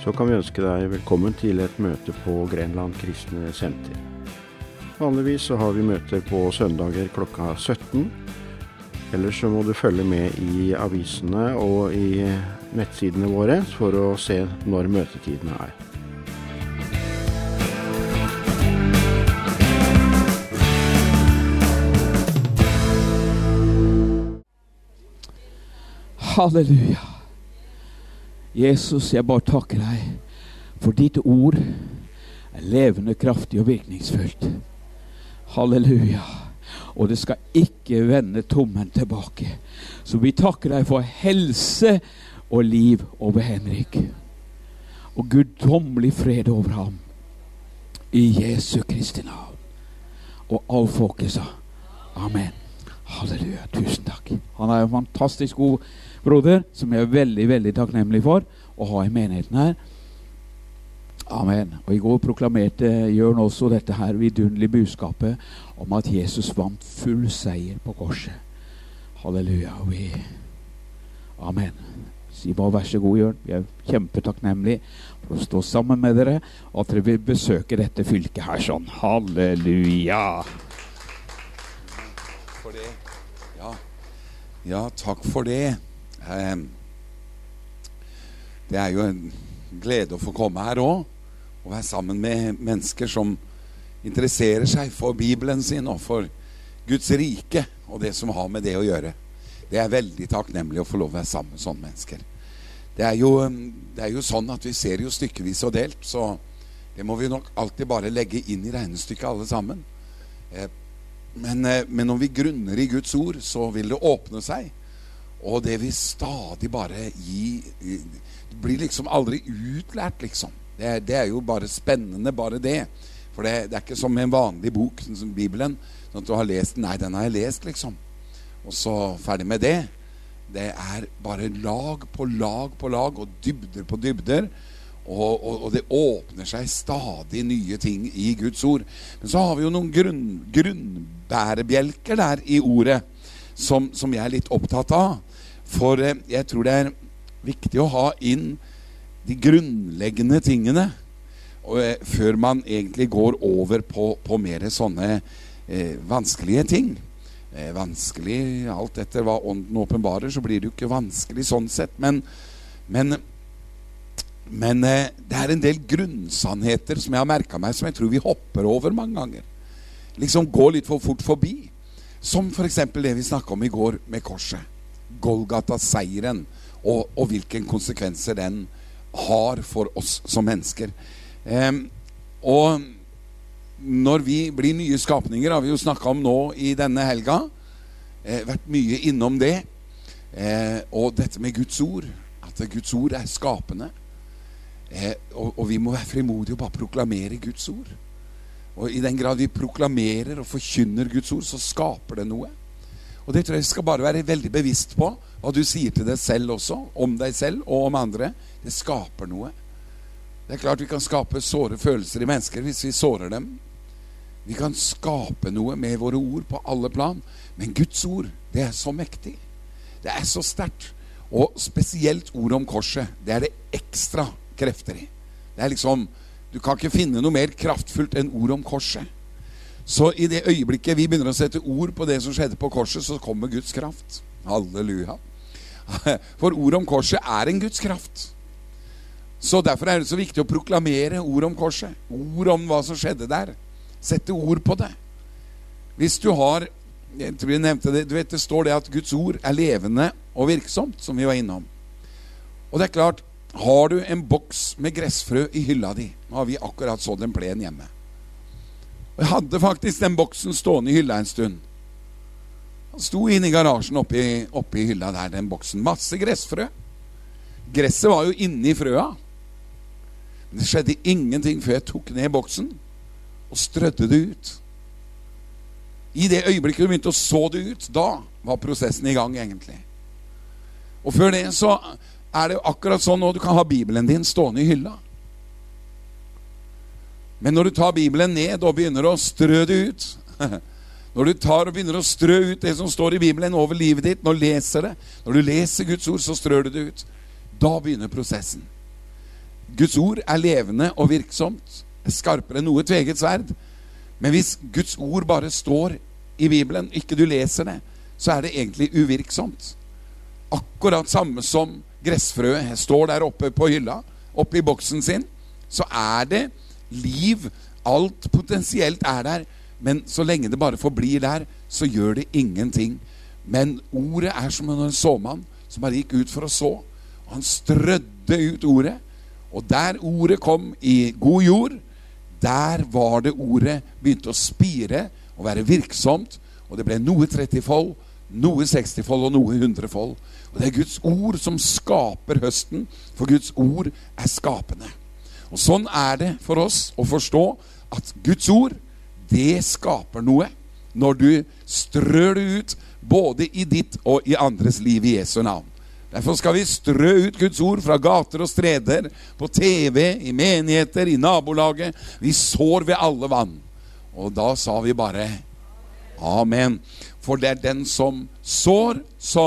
så kan vi ønske deg velkommen til et møte på Grenland Kristne Senter. Vanligvis så har vi møter på søndager klokka 17. Ellers så må du følge med i avisene og i nettsidene våre for å se når møtetidene er. Halleluja. Jesus, jeg bare takker deg for ditt ord er levende, kraftig og virkningsfullt. Halleluja. Og det skal ikke vende tommen tilbake. Så vi takker deg for helse og liv over Henrik. Og guddommelig fred over ham. I Jesu Kristi navn. Og all folket sa amen. Halleluja, tusen takk. Han er en fantastisk god broder, som jeg er veldig, veldig takknemlig for å ha i menigheten her. Amen. Og i går proklamerte Jørn også dette her vidunderlige budskapet om at Jesus vant full seier på korset. Halleluja. Amen. Si bare vær så god, Jørn. Vi er kjempetakknemlige for å stå sammen med dere, og at dere vil besøke dette fylket her sånn. Halleluja. For det. Ja, takk for det. Det er jo en glede å få komme her også, og være sammen med mennesker som interesserer seg for Bibelen sin og for Guds rike og det som har med det å gjøre. Det er veldig takknemlig å få lov å være sammen med sånne mennesker. Det er jo sånn at vi ser jo stykkevis og delt, så det må vi nok alltid bare legge inn i regnestykket alle sammen. Men når vi grunner i Guds ord, så vil det åpne seg. Og det vil stadig bare det blir liksom aldri utlært, liksom. Det er jo bare spennende, bare det. For det er ikke som en vanlig bok, som Bibelen, sånn at du har lest den. Nei, den har jeg lest, liksom. Og så ferdig med det. Det er bare lag på lag på lag, og dybder på dybder. Og det åpner seg stadig nye ting i Guds ord. Men så har vi jo noen grunnbærebjelker der i ordet som jeg er litt opptatt av. For jeg tror det er viktig å ha inn de grunnleggende tingene før man egentlig går over på mer sånne vanskelige ting. Vanskelig, alt etter hva ånden åpenbarer, så blir det jo ikke vanskelig sånn sett. Men det er en del grunnsannheter som jeg har merket meg, som jeg tror vi hopper over mange ganger. Liksom går litt for fort forbi. Som for eksempel det vi snakket om i går med korset. Golgata-seieren, og hvilke konsekvenser den har for oss som mennesker. Og når vi blir nye skapninger, har vi jo snakket om nå i denne helga, vært mye innom det, og dette med Guds ord, at Guds ord er skapende. Og vi må være frimodige og bare proklamere Guds ord. Og i den grad vi proklamerer og forkynner Guds ord, så skaper det noe. Og det tror jeg skal bare være veldig bevisst på, hva du sier til deg selv også, om deg selv og om andre. Det skaper noe. Det er klart vi kan skape såre følelser i mennesker hvis vi sårer dem. Vi kan skape noe med våre ord på alle plan. Men Guds ord, det er så mektig. Det er så sterkt. Og spesielt ord om korset, det er det ekstra krefter i. Det er liksom, du kan ikke finne noe mer kraftfullt enn ord om korset. Så i det øyeblikket vi begynner å sette ord på det som skjedde på korset, så kommer Guds kraft. Halleluja. For ord om korset er en Guds kraft. Så derfor er det så viktig å proklamere ord om korset. Ord om hva som skjedde der. Sette ord på det. Hvis du har, jeg tror jeg nevnte det, du vet det står det at Guds ord er levende og virksomt, som vi var innom. Og det er klart, har du en boks med gressfrø i hylla di, nå har vi akkurat sådd en plen hjemme. Og jeg hadde faktisk den boksen stående i hylla en stund. Han sto inne i garasjen oppe i hylla der, den boksen. Masse gressfrø. Gresset var jo inne i frøa. Men det skjedde ingenting før jeg tok ned boksen og strødde det ut. I det øyeblikket du begynte å så det ut, da var prosessen i gang egentlig. Og før det så er det jo akkurat sånn nå du kan ha Bibelen din stående i hylla. Men når du tar Bibelen ned og begynner å strø det ut, når du tar og begynner å strø ut det som står i Bibelen over livet ditt, når du leser Guds ord, så strør du det ut. Da begynner prosessen. Guds ord levende og virksomt, skarpere enn noe tveget sverd. Men hvis Guds ord bare står i Bibelen, ikke du leser det, så det egentlig uvirksomt. Akkurat samme som gressfrøet står der oppe på hylla, oppe i boksen sin, så det liv. Alt potensielt der, men så lenge det bare forblir der, så gjør det ingenting. Men ordet som en såmann som bare gikk ut for å så, og han strødde ut ordet, og der ordet kom i god jord, der var det ordet begynte å spire og være virksomt, og det ble noe 30-fold, noe 60-fold og noe 100-fold. Og det Guds ord som skaper høsten, for Guds ord skapende. Og sånn det for oss å forstå at Guds ord, det skaper noe når du strør det ut både i ditt og i andres liv i Jesu navn. Derfor skal vi strø ut Guds ord fra gater og streder, på TV, i menigheter, i nabolaget. Vi sår ved alle vann. Og da sa vi bare amen. For det den som sår,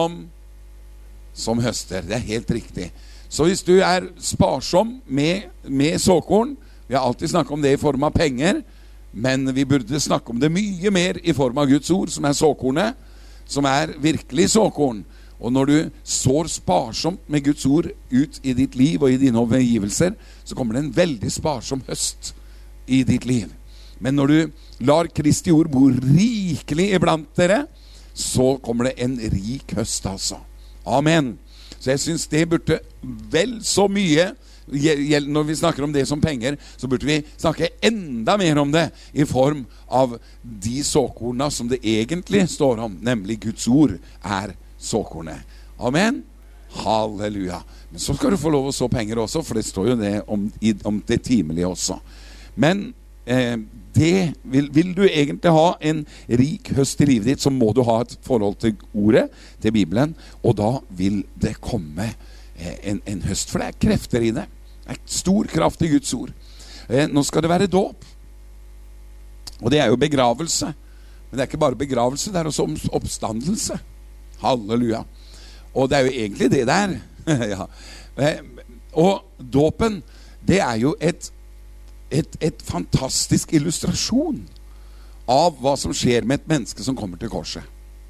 som høster. Det helt riktig. Så hvis du sparsom med såkorn, vi har alltid snakket om det i form av penger, men vi burde snakke om det mye mer i form av Guds ord, som såkornet, som virkelig såkorn. Og når du sår sparsomt med Guds ord ut i ditt liv og i dine omgivelser, så kommer det en veldig sparsom høst i ditt liv. Men når du lar Kristi ord bo rikelig iblant dere, så kommer det en rik høst altså. Amen. Så jeg synes det burde vel så mye, når vi snakker om det som penger, så burde vi snakke enda mer om det i form av de såkorna som det egentlig står om, nemlig Guds ord såkornet. Amen. Halleluja. Men så skal du få lov å så penger også, for det står jo det om det timelige også. Men vil du egentlig ha en rik høst i livet ditt, så må du ha et forhold til ordet, til Bibelen, og da vil det komme en høst, for det krefter i det. Det stor kraft i Guds ord. Nå skal det være dåp, og det jo begravelse, men det ikke bare begravelse, det også oppstandelse. Halleluja. Og det jo egentlig det der. Ja. Og dåpen, det jo et fantastisk illustrasjon av hva som skjer med et menneske som kommer til korset.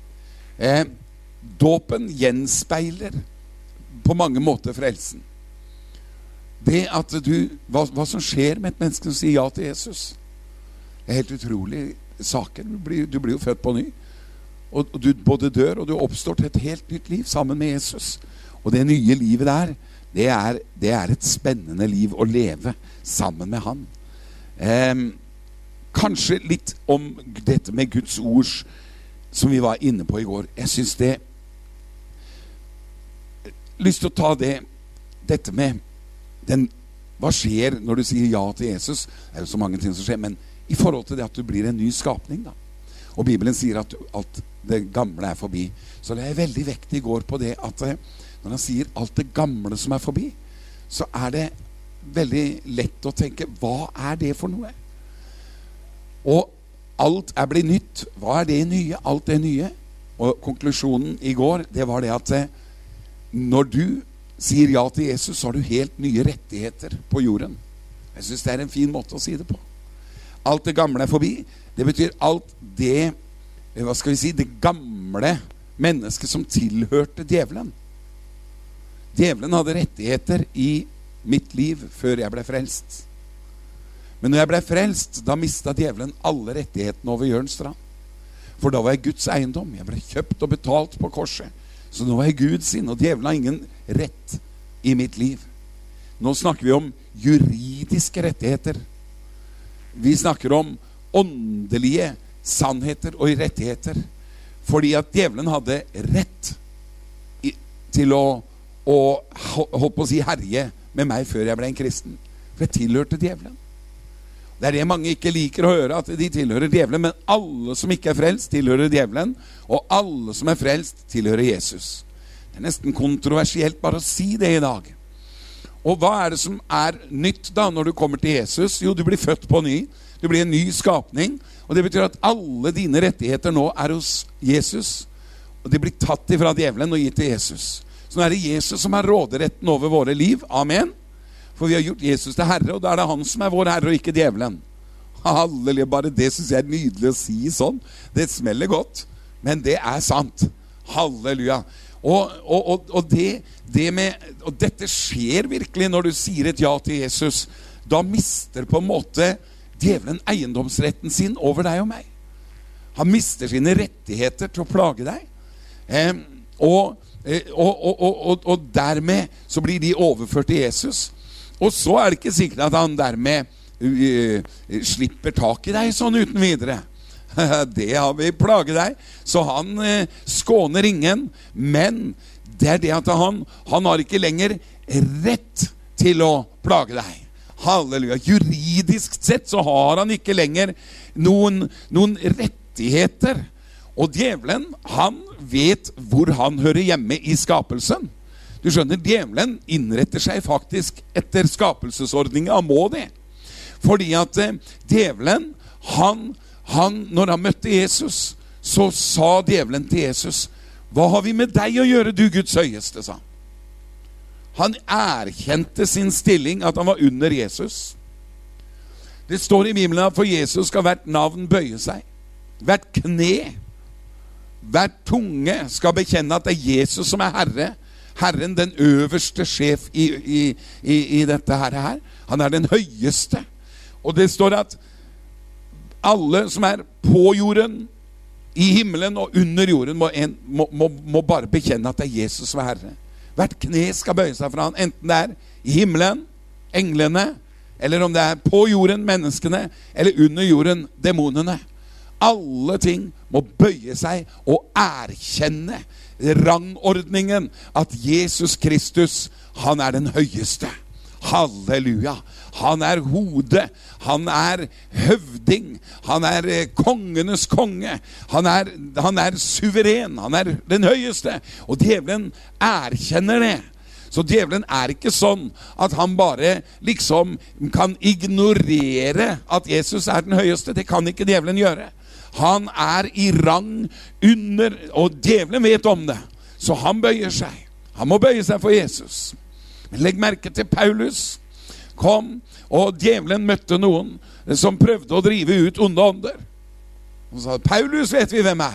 Dåpen gjenspeiler på mange måter frelsen. Det at hva som skjer med et menneske som sier ja til Jesus, det helt utrolig saker. Du blir jo født på ny. Og du både dør og du oppstår til et helt nytt liv sammen med Jesus. Og det nye livet der, det et spennende liv å leve sammen med han. Kanskje litt om dette med Guds ord som vi var inne på i går. Jeg synes det lyst til å ta dette med hva skjer når du sier ja til Jesus. Det jo så mange ting som skjer, men i forhold til det at du blir en ny skapning da. Og Bibelen sier at alt det gamle forbi. Så det veldig vektig går på det at når han sier alt det gamle som forbi, så det veldig lett å tenke, hva det for noe? Og alt blitt nytt. Hva det nye? Alt det nye. Og konklusjonen i går, det var det at når du sier ja til Jesus, så har du helt nye rettigheter på jorden. Jeg synes det en fin måte å si det på. Alt det gamle forbi. Det betyr alt det, hva skal vi si, det gamle mennesket som tilhørte djevelen. Djevelen hadde rettigheter i mitt liv før jeg ble frelst. Men når jeg ble frelst, da mistet djevelen alle rettighetene over Jørn Strand. For da var jeg Guds eiendom. Jeg ble kjøpt og betalt på korset. Så nå var jeg Gud sin, og djevelen har ingen rett i mitt liv. Nå snakker vi om juridiske rettigheter. Vi snakker om åndelige sannheter og rettigheter. Fordi at djevelen hadde rett til å holdt på å si herje med meg før jeg ble en kristen. For jeg tilhørte djevelen. Det det mange ikke liker å høre, at de tilhører djevelen, men alle som ikke frelst tilhører djevelen, og alle som frelst tilhører Jesus. Det nesten kontroversielt bare å si det i dag. Og hva det som nytt da når du kommer til Jesus? Jo, du blir født på ny. Du blir en ny skapning. Og det betyr at alle dine rettigheter nå hos Jesus. Og de blir tatt ifra djevelen og gitt til Jesus. Så nå det Jesus som har råderetten over våre liv. Amen. For vi har gjort Jesus til herre, og da er det han som er vår herre, og ikke djevelen. Halleluja, bare det synes jeg er nydelig å si sånn. Det smeller godt, men det er sant. Halleluja. Og dette skjer virkelig når du sier et ja til Jesus. Da mister på en måte djevelen eiendomsretten sin over deg og meg. Han mister sine rettigheter til å plage deg. Og dermed så blir de overført til Jesus. Og så er det ikke sikkert at han dermed slipper tak i deg sånn uten videre. Det har vi plaget deg. Så han skåner ingen. Men det er det at han har ikke lenger rett til å plage deg. Halleluja. Juridisk sett så har han ikke lenger noen rettigheter. Og djevelen, han vet hvor han hører hjemme i skapelsen. Du skjønner, djevelen innretter seg faktisk etter skapelsesordningen. Han må det. Fordi at djevelen, når han møtte Jesus, så sa djevelen til Jesus, hva har vi med deg å gjøre, du Guds høyeste, sa han. Han erkjente sin stilling, at han var under Jesus. Det står i Bibelen at for Jesus skal hvert navn bøye seg. Hvert kne, hvert tunge skal bekjenne at det er Jesus som er herre. Herren, den øverste sjef i dette her. Han er den høyeste. Og det står at alle som er på jorden, i himmelen og under jorden, må bare bekjenne at det er Jesus som er herre. Hvert kne skal bøye seg fra han, enten det er i himmelen, englene, eller om det er på jorden, menneskene, eller under jorden, demonene. Alle ting må bøye seg og erkjenne rangordningen at Jesus Kristus, han er den høyeste. Halleluja. Han er hodet, han er høvding, han er kongenes konge, han er suveren, han er den høyeste. Og djevelen erkjenner det. Så djevelen er ikke sånn at han bare liksom kan ignorere at Jesus er den høyeste. Det kan ikke djevelen gjøre. Han er i rang under, og djevelen vet om det. Så han bøyer seg. Han må bøye seg for Jesus. Men legg merke til Paulus. Kom, og djevelen møtte noen som prøvde å drive ut onde ånder. Og sa, Paulus vet vi hvem er.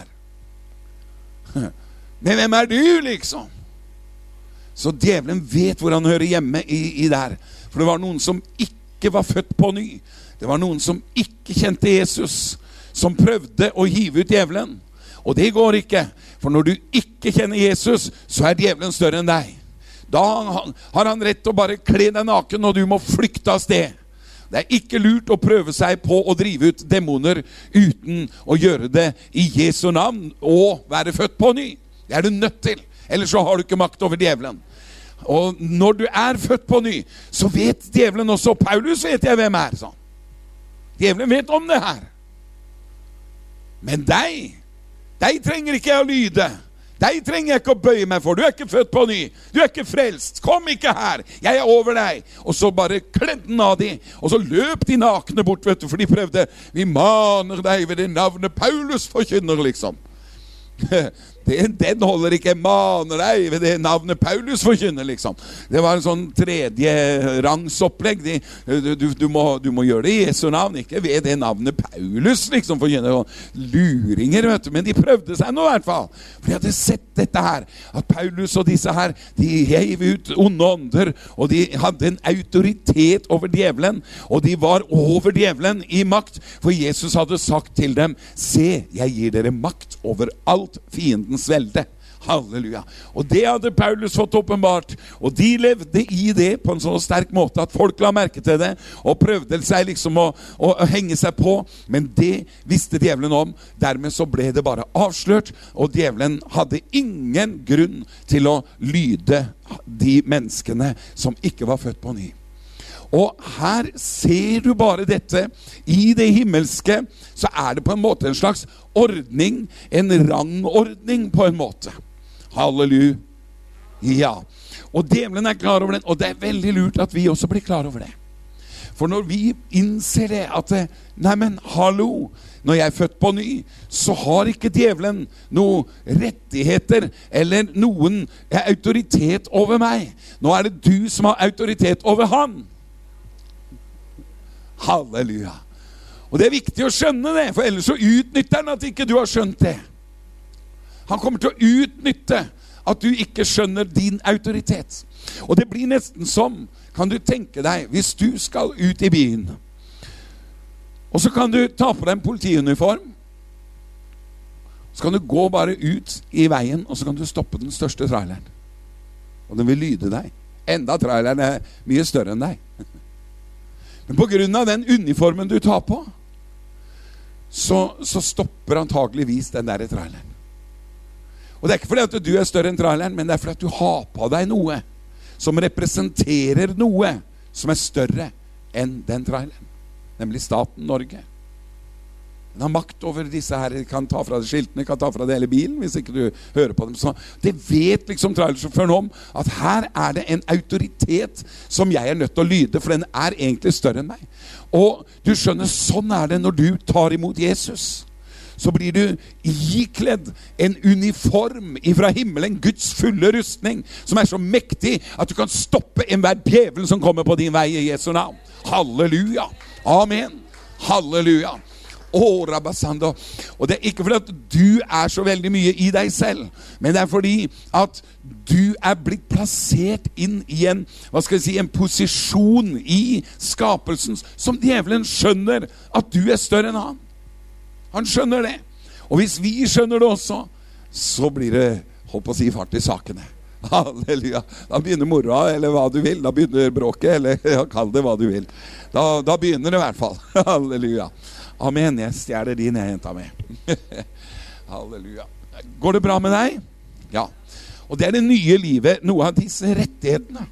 Men hvem er du, liksom? Så djevelen vet hvor han hører hjemme i der. For det var noen som ikke var født på ny. Det var noen som ikke kjente Jesus, som prøvde å hive ut djevelen. Og det går ikke. For når du ikke kjenner Jesus, så er djevelen større enn deg. Da har han rett til å bare kle deg naken, og du må flykte av sted. Det er ikke lurt å prøve seg på å drive ut demoner uten å gjøre det i Jesu navn og være født på ny. Det er du nødt til. Ellers så har du ikke makt over djevelen. Og når du er født på ny, så vet djevelen også, Paulus vet jeg hvem er, sånn. Djevelen vet om det her. Men deg trenger ikke jeg å lyde. Deg trenger jeg ikke å bøye meg for. Du er ikke født på ny. Du er ikke frelst. Kom ikke her. Jeg er over deg. Og så bare kledde den av de. Og så løp de nakne bort, vet du, for de prøvde. Vi maner deg ved det navnet Paulus forkynner, liksom. Den holder ikke, maner deg ved det navnet Paulus forkynner, liksom. Det var en sånn tredje rangs opplegg. Du må gjøre det i Jesu navn, ikke ved det navnet Paulus, liksom, forkynner. Luringer, vet du. Men de prøvde seg nå i hvert fall. For de hadde sett dette her, at Paulus og disse her, de heiv ut onde ånder, og de hadde en autoritet over djevelen, og de var over djevelen i makt, for Jesus hadde sagt til dem, se, jeg gir dere makt over alt fiendens velde. Halleluja. Og det hadde Paulus fått åpenbart, og de levde i det på en så sterk måte at folk la merke til det, og prøvde seg liksom å henge seg på, men det visste djevelen om. Dermed så ble det bare avslørt, og djevelen hadde ingen grunn til å lyde de menneskene som ikke var født på ny. Og her ser du bare dette. I det himmelske så er det på en måte en slags ordning, en rangordning på en måte. Halleluja. Ja. Og djevelen er klar over den, og det er veldig lurt at vi også blir klar over det. For når vi innser det, at nei, men hallo, når jeg er født på ny, så har ikke djevelen noen rettigheter eller noen autoritet over meg. Nå er det du som har autoritet over han. Halleluja. Og det er viktig å skjønne det, for ellers så utnytter han at ikke du har skjønt det. Han kommer til å utnytte at du ikke skjønner din autoritet. Og det blir nesten som, kan du tenke deg, hvis du skal ut i byen, og så kan du ta på deg en politiuniform, så kan du gå bare ut i veien, og så kan du stoppe den største traileren. Og den vil lyde deg. Enda traileren er mye større enn deg. Men på grunn av den uniformen du tar på, så stopper antageligvis den der traileren. Og det er ikke fordi at du er større enn traileren, men det er fordi at du har på deg noe som representerer noe som er større enn den traileren. Nemlig staten Norge. Den har makt over disse her, kan ta fra de skiltene, kan ta fra det hele bilen, hvis ikke du hører på dem. Så det vet liksom trailersjåføren om, at her er det en autoritet som jeg er nødt til å lyde, for den er egentlig større enn meg. Og du skjønner, sånn er det når du tar imot Jesus. Så blir du ikledd en uniform ifra himmelen, Guds fulle rustning, som er så mektig at du kan stoppe enhver djevel som kommer på din vei i Jesu navn. Halleluja. Amen. Halleluja. Rabasando. Og det er ikke fordi at du er så veldig mye i deg selv, men det er fordi at du er blitt plassert inn i en, en posisjon i skapelsen som djevelen skjønner at du er større enn han. Han skjønner det. Og hvis vi skjønner det også, så blir det, holdt på å si, fart i sakene. Halleluja. Da begynner moroa, eller hva du vil. Da begynner bråket, eller kall det hva du vil. Da begynner det i hvert fall. Halleluja. Amen, jeg stjerner din jeg hentet med. Halleluja. Går det bra med deg? Ja. Og det er det nye livet, noe av disse rettighetene.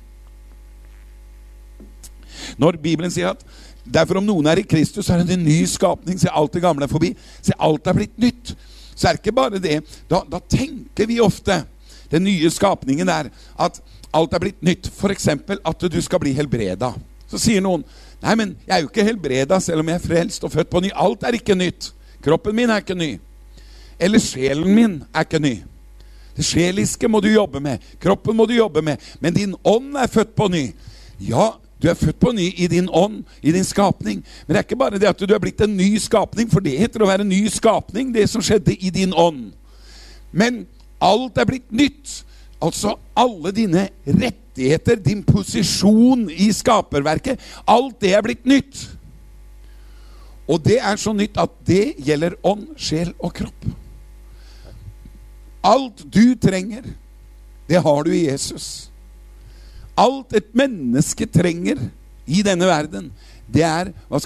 Når Bibelen sier at derfor om noen er i Kristus, så er det en ny skapning, så alt det gamle er forbi, så alt er blitt nytt. Så er det ikke bare det. Da tenker vi ofte, den nye skapningen er at alt er blitt nytt. For eksempel at du skal bli helbreda. Så sier noen, nei, men jeg er jo ikke helbreda selv om jeg er frelst og født på ny. Alt er ikke nytt. Kroppen min er ikke ny. Eller sjelen min er ikke ny. Det sjeliske må du jobbe med. Kroppen må du jobbe med. Men din ånd er født på ny. Ja, du er født på ny i din ånd, i din skapning. Men det er ikke bare det at du er blitt en ny skapning, for det heter å være en ny skapning, det som skjedde i din ånd. Men alt er blitt nytt. Altså alle dine rettigheter, din posisjon i skaperverket, alt det er blitt nytt. Og det er så nytt at det gjelder ånd, sjel og kropp. Alt du trenger, det har du i Jesus. Alt et menneske trenger i denne verden, det er,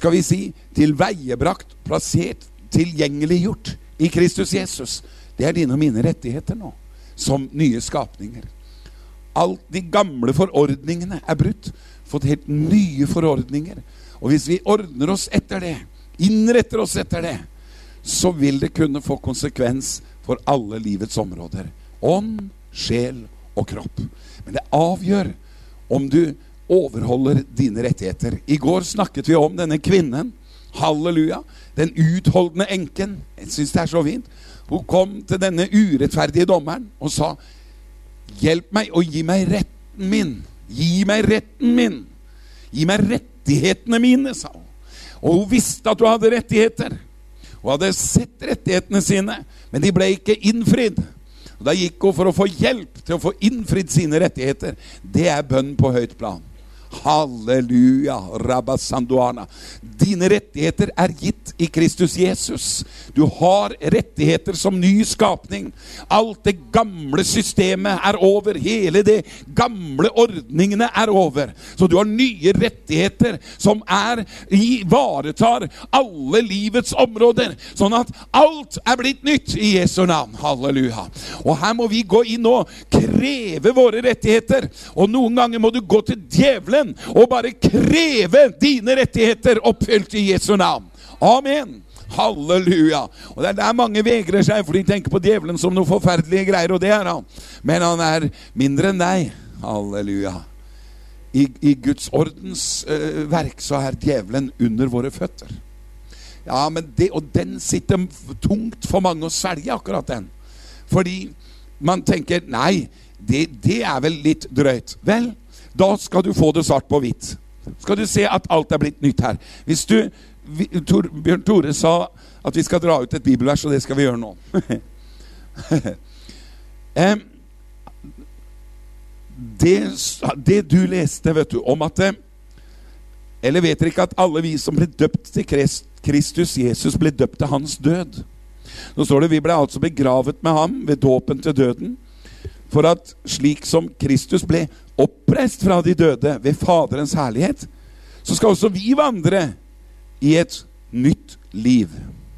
tilveiebrakt, plassert, tilgjengeliggjort i Kristus Jesus. Det er dine og mine rettigheter nå, som nye skapninger. Alt de gamle forordningene er brutt, fått helt nye forordninger. Og hvis vi ordner oss etter det, innretter oss etter det, så vil det kunne få konsekvens for alle livets områder. Ånd, sjel og kropp. Men det avgjør om du overholder dine rettigheter. I går snakket vi om denne kvinnen, halleluja, den utholdende enken. Jeg synes det er så fint. Hun kom til denne urettferdige dommeren og sa, hjelp meg og gi meg retten min. Gi meg retten min. Gi meg rettighetene mine, sa hun. Og hun visste at hun hadde rettigheter. Hun hadde sett rettighetene sine, men de ble ikke innfridd. Og da gikk hun for å få hjelp til å få innfridd sine rettigheter. Det er bønn på høyt plan. Halleluja, Rabasanduana. Dine rettigheter er gitt i Kristus Jesus. Du har rettigheter som ny skapning. Alt det gamle systemet er over. Hele det gamle ordningene er over. Så du har nye rettigheter som ivaretar alle livets områder. Sånn at alt er blitt nytt i Jesu navn. Halleluja. Og her må vi gå inn og kreve våre rettigheter. Og noen ganger må du gå til djevelen og bare kreve dine rettigheter oppfylt i Jesu navn. Amen. Halleluja. Og det er der mange vegrer seg, for de tenker på djevelen som noe forferdelige greier, og det er han. Men han er mindre enn deg. Halleluja. I Guds ordens verk så er djevelen under våre føtter. Ja, men den sitter tungt for mange å svelge, akkurat den. Fordi man tenker, nei, det er vel litt drøyt. Vel, da skal du få det svart på hvitt. skal du se at alt blitt nytt her. Hvis Bjørn Tore sa at vi skal dra ut et bibelvers, og det skal vi gjøre nå. Det du leste, vet du, om at eller vet dere ikke at alle vi som ble døpt til Kristus Jesus ble døpt til hans død? Nå står det, vi ble altså begravet med ham ved dåpen til døden, for at slik som Kristus ble oppreist fra de døde ved Faderens herlighet, så skal også vi vandre i et nytt liv.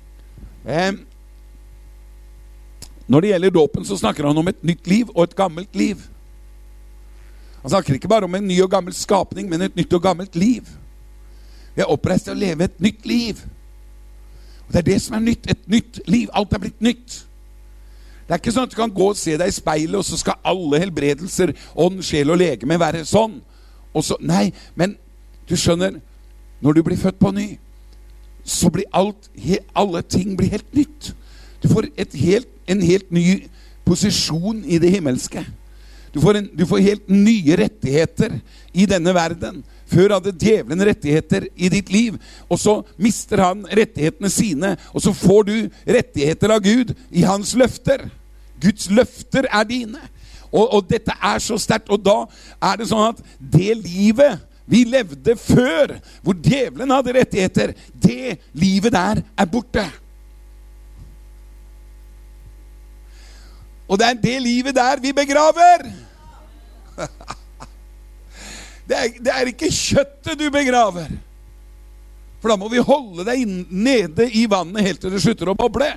Når det gjelder dåpen, så snakker han om et nytt liv og et gammelt liv. Han snakker ikke bare om en ny og gammel skapning, men et nytt og gammelt liv. Vi er oppreist til å leve et nytt liv. Og det er det som er nytt, et nytt liv. Alt er blitt nytt. Det er ikke sånn at du kan gå og se deg i speilet, og så skal alle helbredelser, ånd, sjel og legeme være sånn. Og så, nei, men du skjønner, når du blir født på ny, så blir alle ting blir helt nytt. Du får en helt ny posisjon i det himmelske. Du får helt nye rettigheter i denne verden. Før hadde djevelen rettigheter i ditt liv, og så mister han rettighetene sine, og så får du rettigheter av Gud i hans løfter. Guds løfter er dine. Og dette er så sterkt, og da er det sånn at det livet vi levde før, hvor djevelen hadde rettigheter, det livet der er borte. Og det er det livet der vi begraver. Det er ikke kjøttet du begraver. For da må vi holde deg nede i vannet helt til det slutter å boble.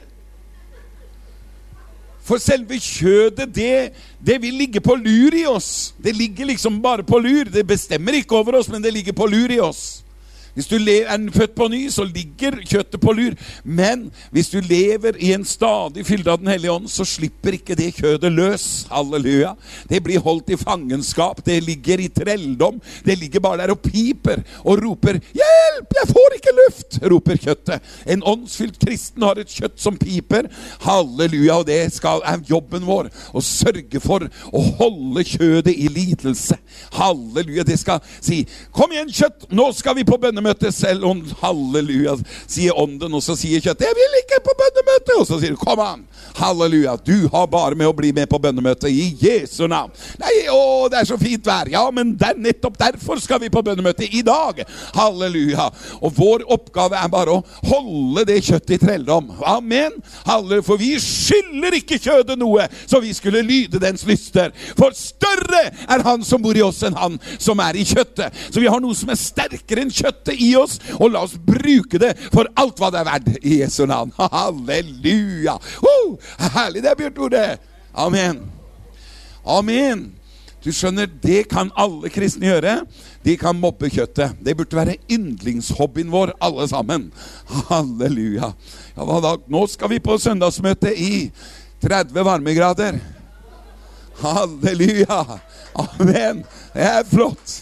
For selve kjødet, det vil ligge på lur i oss. Det ligger liksom bare på lur. Det bestemmer ikke over oss, men det ligger på lur i oss. Hvis du er født på ny, så ligger kjøttet på lur. Men hvis du lever i en stadig fylde av den hellige ånd, så slipper ikke det kjødet løs. Halleluja. Det blir holdt i fangenskap. Det ligger i trelldom. Det ligger bare der og piper og roper, hjelp, jeg får ikke luft, roper kjøttet. En åndsfylt kristen har et kjøtt som piper. Halleluja, og det er jobben vår å sørge for å holde kjødet i lidelse. Halleluja, det skal si, kom igjen kjøtt, nå skal vi på bønnemøte selv, og halleluja, sier ånden, og så sier kjøtt, jeg vil ikke på bønnemøte, og så sier du, kom an, halleluja, du har bare med å bli med på bønnemøte i Jesu navn. Nei, det er så fint vær, ja, men nettopp derfor skal vi på bønnemøte i dag, halleluja, og vår oppgave er bare å holde det kjøttet i trelldom, amen, halleluja, for vi skylder ikke kjødet noe, så vi skulle lyde dens lyster, for større er han som bor i oss enn han som er i kjøttet, så vi har noe som er sterkere enn kjøttet i oss, og la oss bruke det for alt hva det er verdt i Jesu navn. Halleluja! Herlig det, Bjørn Tore! Amen. Amen. Du skjønner, det kan alle kristne gjøre. De kan mobbe kjøttet. Det burde være yndlingshobbyen vår, alle sammen. Halleluja. Ja, hva da? Nå skal vi på søndagsmøte i 30 varmegrader. Halleluja. Amen. Det er flott.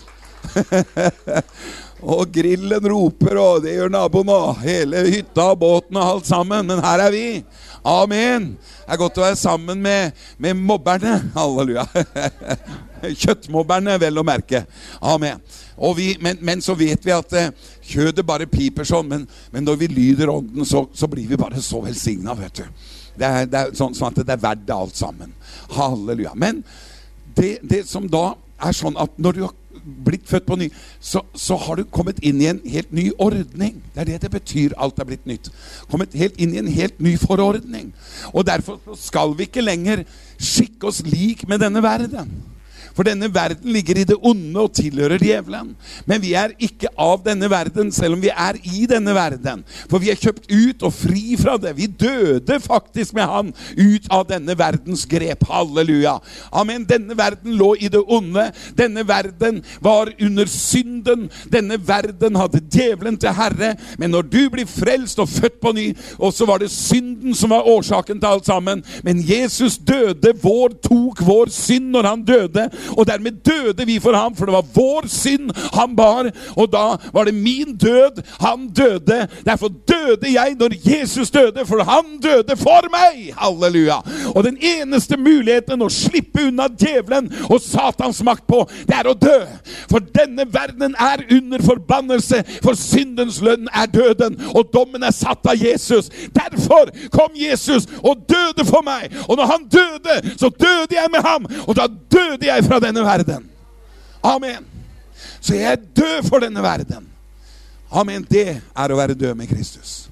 Og grillen roper, og det gjør naboen også. Hele hytta og båten og alt sammen. Men her er vi. Amen. Det er godt å være sammen med mobberne. Halleluja. Kjøttmobberne, vel å merke. Amen. Men så vet vi at kjødet bare piper sånn, men når vi lyder ånden, så blir vi bare så velsignet, vet du. Det er sånn at det er verdt alt sammen. Halleluja. Men det som da er sånn at når du har blitt født på ny, så har du kommet inn i en helt ny ordning. Det er det betyr, alt er blitt nytt. Kommet helt inn i en helt ny forordning. Og derfor skal vi ikke lenger skikke oss lik med denne verden. For denne verden ligger i det onde og tilhører djevelen. Men vi er ikke av denne verden, selv om vi er i denne verden. For vi er kjøpt ut og fri fra det. Vi døde faktisk med han ut av denne verdens grep. Halleluja. Amen. Denne verden lå i det onde. Denne verden var under synden. Denne verden hadde djevelen til herre. Men når du blir frelst og født på ny, og så var det synden som var årsaken til alt sammen. Men Jesus døde, tok vår synd når han døde. Og dermed døde vi for ham, for det var vår synd han bar, og da var det min død han døde. Derfor døde jeg når Jesus døde, for han døde for meg. Halleluja. Og den eneste muligheten å slippe unna djevelen og Satans makt på, det å dø. For denne verden under forbannelse, for syndens lønn døden, og dommen satt av Jesus. Derfor kom Jesus og døde for meg. Og når han døde, så døde jeg med ham, og da døde jeg fra denne verden. Amen. Så jeg død for denne verden. Amen. Det å være død med Kristus.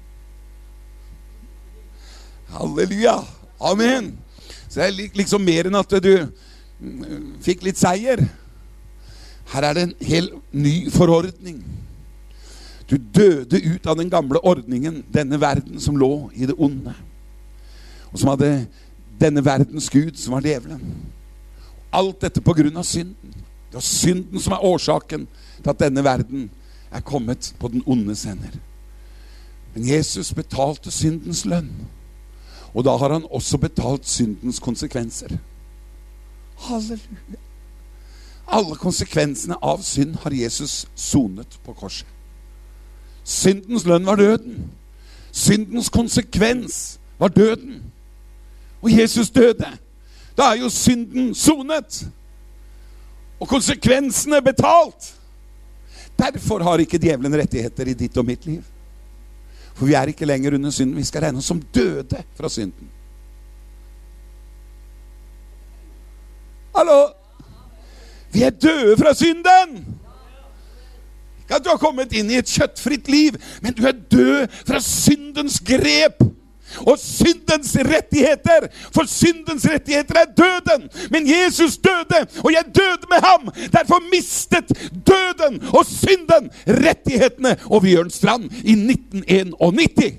Halleluja. Amen. Så det liksom mer enn at du fikk litt seier. Her det en helt ny forordning. Du døde ut av den gamle ordningen, denne verden som lå i det onde. Og som hadde denne verdens Gud, som var djevelen. Alt dette på grunn av synden. Det var synden som årsaken til at denne verden kommet på den ondes hender. Men Jesus betalte syndens lønn. Og da har han også betalt syndens konsekvenser. Halleluja. Alle konsekvensene av synd har Jesus sonet på korset. Syndens lønn var døden. Syndens konsekvens var døden. Og Jesus døde. Da jo synden sonet. Og konsekvensene betalt. Derfor har ikke djevelen rettigheter i ditt og mitt liv. For vi ikke lenger under synden. Vi skal regne oss som døde fra synden. Hallo? Vi døde fra synden. Ikke at du har kommet inn i et kjøttfritt liv, men du død fra syndens grep. Og syndens rettigheter. For syndens rettigheter døden. Men Jesus døde, og jeg døde med ham. Derfor mistet døden og synden rettighetene over Jørn Strand i 1991.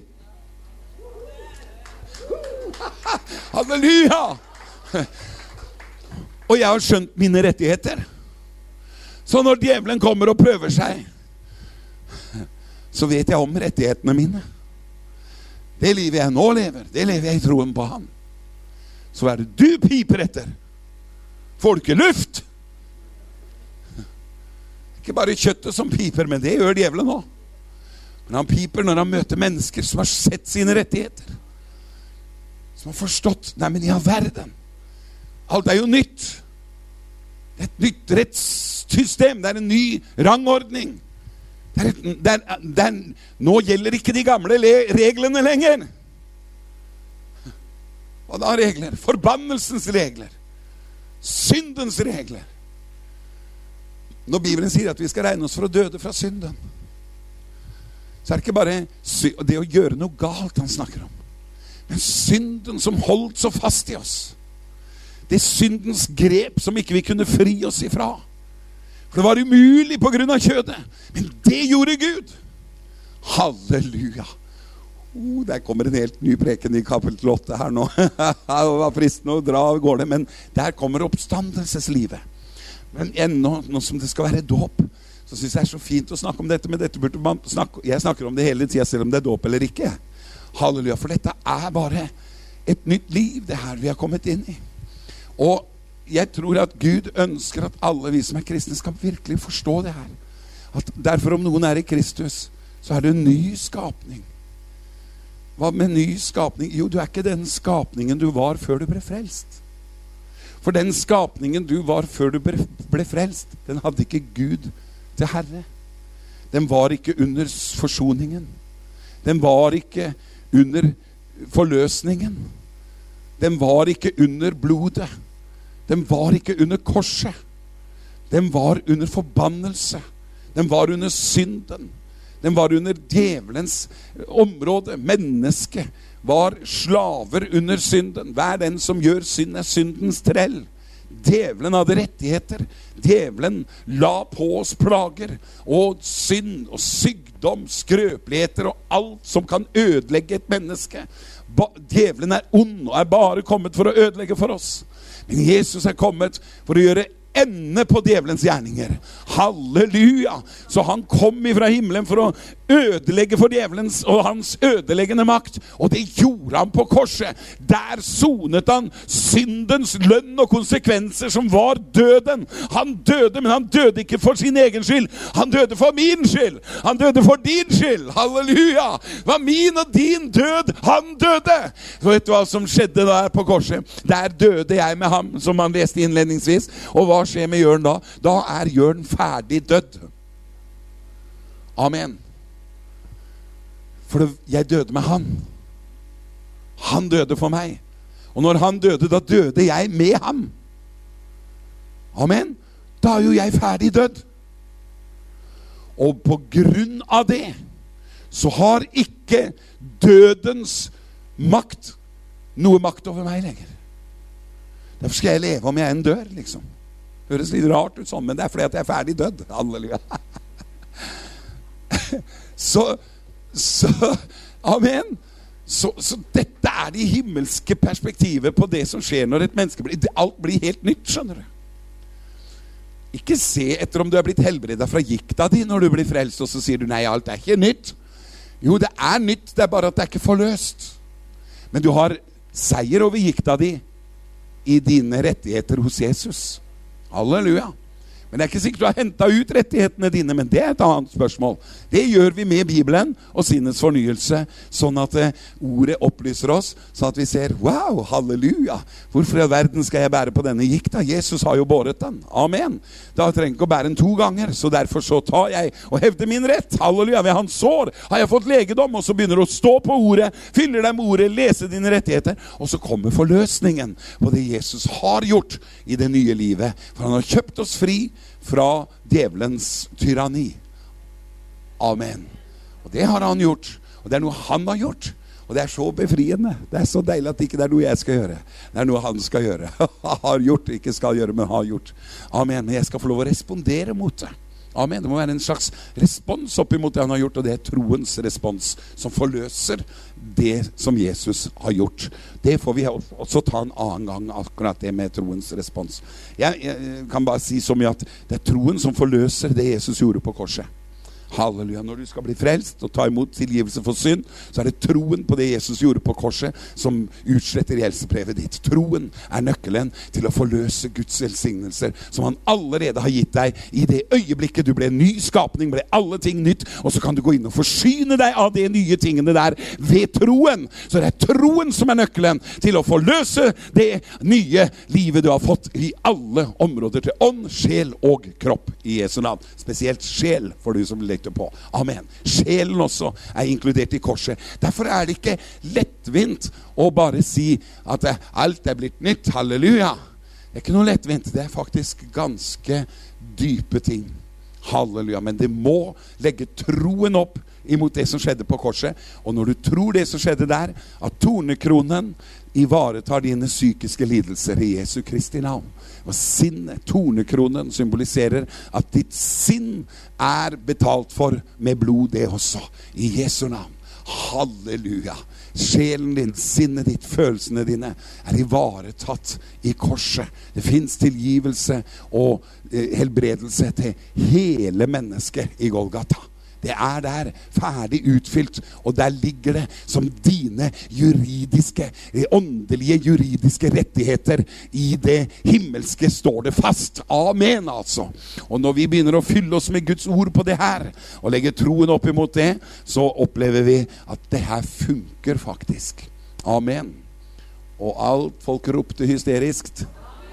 Halleluja! Og jeg har skjønt mine rettigheter. Så når djevelen kommer og prøver seg, så vet jeg om rettighetene mine. Det livet jeg nå lever, det lever jeg i troen på ham. Så det du piper etter. Får du ikke luft? Ikke bare kjøttet som piper, men det gjør djevelen nå. Men han piper når han møter mennesker som har sett sine rettigheter. Som har forstått, nei, men i all verden. Alt jo nytt. Det et nytt rettssystem, det en ny rangordning. Nå gjelder ikke de gamle reglene lenger. Hva da regler? Forbannelsens regler. Syndens regler. Når Bibelen sier at vi skal regne oss for å døde fra synden, så det ikke bare det å gjøre noe galt han snakker om, men synden som holdt så fast i oss. Det syndens grep som ikke vi kunne fri oss ifra. For det var umulig på grunn av kjødet. Men det gjorde Gud. Halleluja. Der kommer en helt ny preken i kapittel 8 her nå. Det var fristende å dra av gårde, men der kommer oppstandelseslivet. Men ennå, nå som det skal være dåp, så synes jeg det så fint å snakke om dette, men dette burde man snakke. Jeg snakker om det hele tiden, selv om det dåp eller ikke. Halleluja, for dette bare et nytt liv, det her vi har kommet inn i. Og jeg tror at Gud ønsker at alle vi som kristne skal virkelig forstå det her. At derfor om noen i Kristus, så det en ny skapning. Hva med ny skapning? Jo, du ikke den skapningen du var før du ble frelst. For den skapningen du var før du ble frelst, den hadde ikke Gud til Herre. Den var ikke under forsoningen. Den var ikke under forløsningen. Den var ikke under blodet. Den var ikke under korset. Den var under forbannelse. Den var under synden. Den var under djevelens område. Mennesket var slaver under synden. Hver den som gjør synd syndens trell. Djevelen hadde rettigheter. Djevelen la på oss plager og synd og sykdom, skrøpeligheter og alt som kan ødelegge et menneske. Djevelen ond og bare kommet for å ødelegge for oss. Men Jesus kommet for å gjøre ende på djevelens gjerninger. Halleluja! Så han kom ifra himmelen for å ødelegge for djevelens og hans ødeleggende makt. Og det gjorde han på korset. Der sonet han syndens lønn og konsekvenser, som var døden. Han døde, men han døde ikke for sin egen skyld. Han døde for min skyld. Han døde for din skyld. Halleluja! Det var min og din død. Han døde. Så vet du hva som skjedde der på korset? Der døde jeg med ham, som han leste innledningsvis. Og hva skjer med Jørn da? Da er Jørn ferdig dødd. Amen. For jeg døde med han. Han døde for meg. Og når han døde, da døde jeg med ham. Amen. Da er jo jeg ferdig dødd. Og på grunn av det, så har ikke dødens makt noe makt over meg lenger. Derfor skal jeg leve om jeg enn dør, liksom. Høres litt rart ut sånn, men det er fordi at jeg er ferdig dødd. Halleluja. Amen. Så dette er det himmelske perspektivet på det som skjer når et menneske alt blir helt nytt, skjønner du. Ikke se etter om du er blitt helbredet fra gikta di når du blir frelst, og så sier du, nei, alt er ikke nytt. Jo, det er nytt, det er bare at det er ikke forløst. Men du har seier over gikta di i dine rettigheter hos Jesus. Halleluja. Men det er ikke sikkert du har hentet ut rettighetene dine, men det er et annet spørsmål. Det gjør vi med Bibelen og sinnets fornyelse, sånn at ordet opplyser oss, sånn at vi ser, wow, halleluja, hvorfor i verden skal jeg bære på denne gikta? Jesus har jo båret den. Amen. Da trenger jeg ikke å bære den 2 ganger, så derfor så tar jeg og hevder min rett. Halleluja, ved hans sår har jeg fått legedom, og så begynner du å stå på ordet, fyller deg med ordet, lese dine rettigheter, og så kommer forløsningen på det Jesus har gjort i det nye livet. For han har kjøpt oss fri fra djevelens tyranni. Amen. Og det har han gjort. Og det er noe han har gjort. Og det er så befriende. Det er så deilig at ikke det er noe jeg skal gjøre. Det er noe han skal gjøre. Har gjort, ikke skal gjøre, men har gjort. Amen. Men jeg skal få lov å respondere mot det. Amen. Det må være en slags respons opp imot det han har gjort, og det er troens respons som forløser det som Jesus har gjort. Det får vi også ta en annen gang, akkurat det med troens respons. Jeg kan bare si så mye at det er troen som forløser det Jesus gjorde på korset. Halleluja. Når du skal bli frelst og ta imot tilgivelse for synd, så er det troen på det Jesus gjorde på korset som utsletter gjeldsbrevet ditt. Troen er nøkkelen til å forløse Guds velsignelser som han allerede har gitt deg. I det øyeblikket du ble en ny skapning, ble alle ting nytt, og så kan du gå inn og forsyne deg av de nye tingene der ved troen. Så det er troen som er nøkkelen til å forløse det nye livet du har fått i alle områder, til ånd, sjel og kropp i Jesu navn. Spesielt sjel for du som legger på. Amen. Sjelen også er inkludert i korset. Derfor er det ikke lettvint å bare si at alt er blitt nytt. Halleluja. Det er ikke noe lettvint. Det er faktisk ganske dype ting. Halleluja. Men det må legge troen opp imot det som skjedde på korset. Og når du tror det som skjedde der, at tornekronen ivaretar dine psykiske lidelser i Jesu Kristi navn. Og sinnet, tornekronen, symboliserer at ditt sinn er betalt for med blod, det også, i Jesu navn. Halleluja. Sjelen din, sinnet ditt, følelsene dine er ivaretatt i korset. Det finnes tilgivelse og helbredelse til hele mennesket i Golgata. Det er der, ferdig utfylt, og der ligger det som dine juridiske, åndelige juridiske rettigheter. I det himmelske står det fast. Amen, altså. Og når vi begynner å fylle oss med Guds ord på det her, og legge troen opp imot det, så opplever vi at det her funker faktisk. Amen. Og alt folk ropte hysteriskt.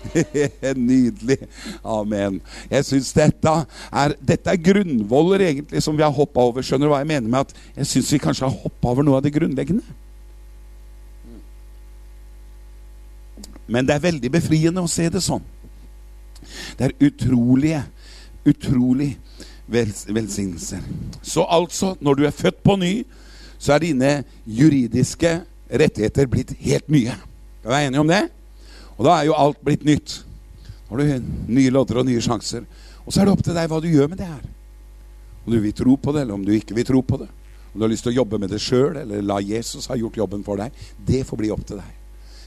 Nydelig. Amen. Jeg synes dette er grunnvoller egentlig som vi har hoppet over. Skjønner du hva jeg mener med at jeg synes vi kanskje har hoppet over noe av det grunnleggende? Men det er veldig befriende å se det sånn. Det er utrolig velsignelser. Så altså, når du er født på ny, så er dine juridiske rettigheter blitt helt nye. Skal vi være enige om det? Og da er jo alt blitt nytt. Da har du nye lodder og nye sjanser. Og så er det opp til deg hva du gjør med det her. Om du vil tro på det, eller om du ikke vil tro på det. Om du har lyst til å jobbe med det selv, eller la Jesus ha gjort jobben for deg. Det får bli opp til deg.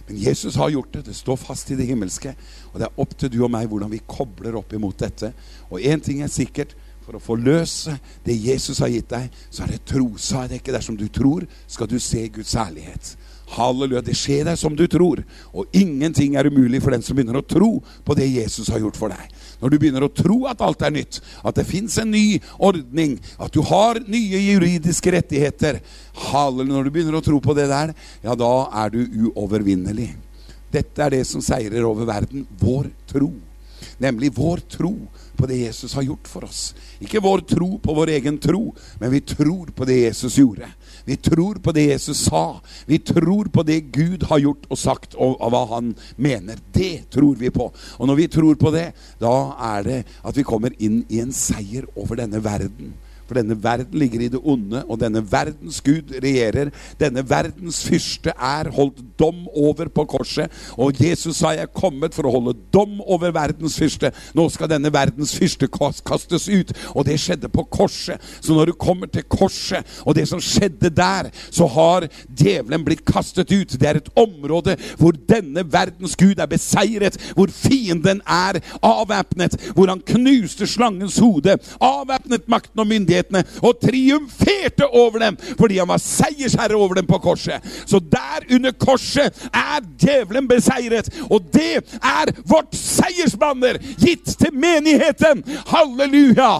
Men Jesus har gjort det. Det står fast i det himmelske. Og det opp til du og meg hvordan vi kobler opp imot dette. Og en ting sikkert, for å forløse det Jesus har gitt deg, så det tro. Så det ikke dersom du tror, skal du se Guds herlighet. Halleluja, det skjer deg som du tror. Og ingenting umulig for den som begynner å tro på det Jesus har gjort for deg. Når du begynner å tro at alt nytt, at det finnes en ny ordning, at du har nye juridiske rettigheter, halleluja, når du begynner å tro på det der, ja, da du uovervinnelig. Dette det som seirer over verden, vår tro. Nemlig vår tro på det Jesus har gjort for oss. Ikke vår tro på vår egen tro, men vi tror på det Jesus gjorde. Vi tror på det Jesus sa. Vi tror på det Gud har gjort og sagt, og hva han mener. Det tror vi på. Og når vi tror på det, da det at vi kommer inn i en seier over denne verden. For denne verden ligger i det onde, og denne verdens Gud regjerer. Denne verdens fyrste holdt dom over på korset. Og Jesus sa, jeg kommet for å holde dom over verdens fyrste. Nå skal denne verdens fyrste kastes ut. Og det skjedde på korset. Så når du kommer til korset, og det som skjedde der, så har djevelen blitt kastet ut. Det et område hvor denne verdens Gud beseiret. Hvor fienden avvæpnet. Hvor han knuste slangens hode. Avvæpnet makten og myndigheten. Og triumferte over dem, fordi han var seiersherre over dem på korset. Så der under korset djevelen beseiret, og det vårt seiersbanner gitt til menigheten. Halleluja!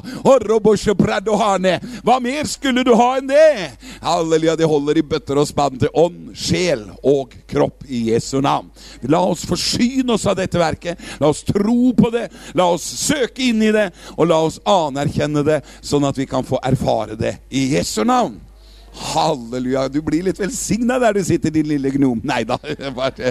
Hva mer skulle du ha enn det? Halleluja, det holder i bøtter og spann til ånd, sjel og kropp i Jesu navn. La oss forsyne oss av dette verket. La oss tro på det. La oss søke inn i det, og la oss anerkjenne det, sånn at vi kan få erfare det i Jesu navn. Halleluja, du blir litt velsignet der du sitter, din lille gnom. Neida, bare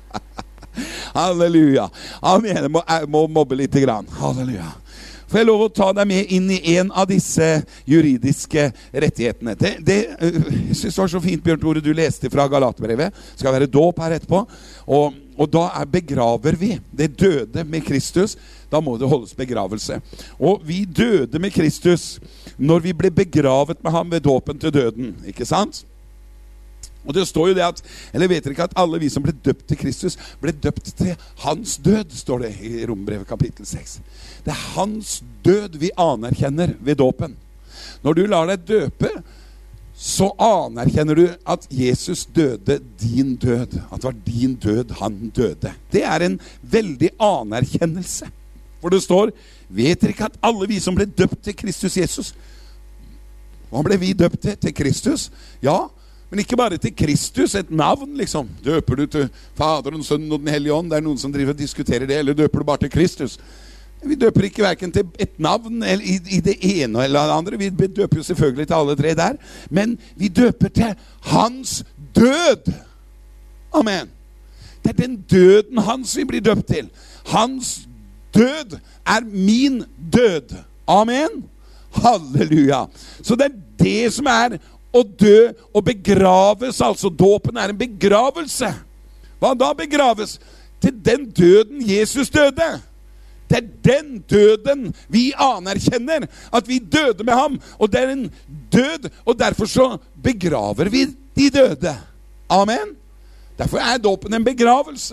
halleluja. Amen, jeg må mobbe litt grann. Halleluja. Får jeg lov å ta deg med inn i en av disse juridiske rettighetene. Jeg synes det var så fint, Bjørn Tore, du leste fra Galaterbrevet. Det skal være dåp her etterpå. Og da begraver vi det døde med Kristus. Da må det holdes begravelse. Og vi døde med Kristus når vi ble begravet med ham ved dåpen til døden. Ikke sant? Og det står jo det at, eller vet dere ikke at alle vi som ble døpt til Kristus, ble døpt til hans død, står det i Romerbrevet kapittel 6. Det hans død vi anerkjenner ved dåpen. Når du lar deg døpe, så anerkjenner du at Jesus døde din død. At det var din død han døde. Det en veldig anerkjennelse. For det står, vet dere ikke at alle vi som ble døpt til Kristus Jesus, hva ble vi døpt til? Til Kristus? Ja, men ikke bare til Kristus, et navn liksom. Døper du til Faderen, Sønnen og den Hellige Ånd? Det noen som driver og diskuterer det, eller døper du bare til Kristus? Vi døper ikke hverken til et navn eller i det ene eller det andre. Vi døper jo selvfølgelig til alle tre der. Men vi døper til hans død. Amen. Det den døden hans vi blir døpt til. Hans død min død. Amen. Halleluja. Så det det som å dø og begraves. Altså dåpen en begravelse. Hva da begraves? Til den døden Jesus døde. Det den døden vi anerkjenner, at vi døde med ham, og det en død, og derfor så begraver vi de døde. Amen. Derfor dåpen en begravelse.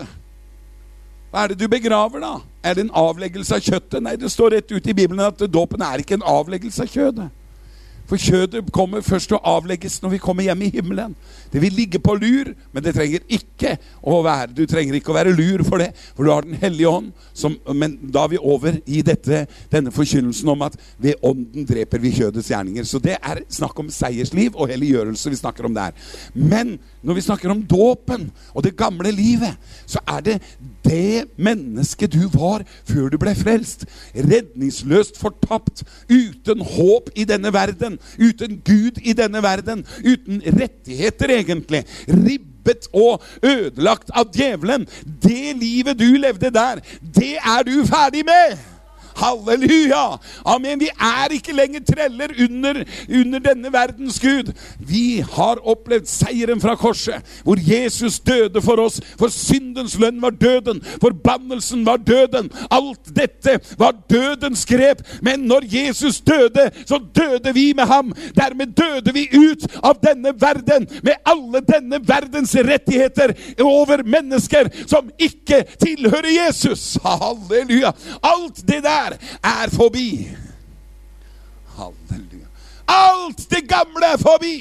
Hva det du begraver da? Det en avleggelse av kjøttet? Nei, det står rett ut i Bibelen at dåpen ikke en avleggelse av kjøttet. For kjødet kommer først til å avlegges når vi kommer hjem i himmelen. Det vil ligge på lur, men det trenger ikke du trenger ikke å være lur for det, for du har den hellige ånd, men da vi over i denne forkynnelsen om at ved ånden dreper vi kjødets gjerninger. Så det snakk om seiersliv og helliggjørelse vi snakker om der. Men når vi snakker om dåpen og det gamle livet, så det mennesket du var før du ble frelst. Redningsløst fortapt, uten håp i denne verden, uten Gud i denne verden, uten rettigheter egentlig, ribbet og ødelagt av djevelen. Det livet du levde der, det du ferdig med. Halleluja! Amen. Vi ikke lenger treller under denne verdens Gud. Vi har opplevd seieren fra korset, hvor Jesus døde for oss, for syndens lønn var døden, forbannelsen var døden. Alt dette var dødens grep, men når Jesus døde, så døde vi med ham. Dermed døde vi ut av denne verden, med alle denne verdens rettigheter over mennesker som ikke tilhører Jesus. Halleluja! Alt det der forbi. Halleluja. Alt det gamle forbi.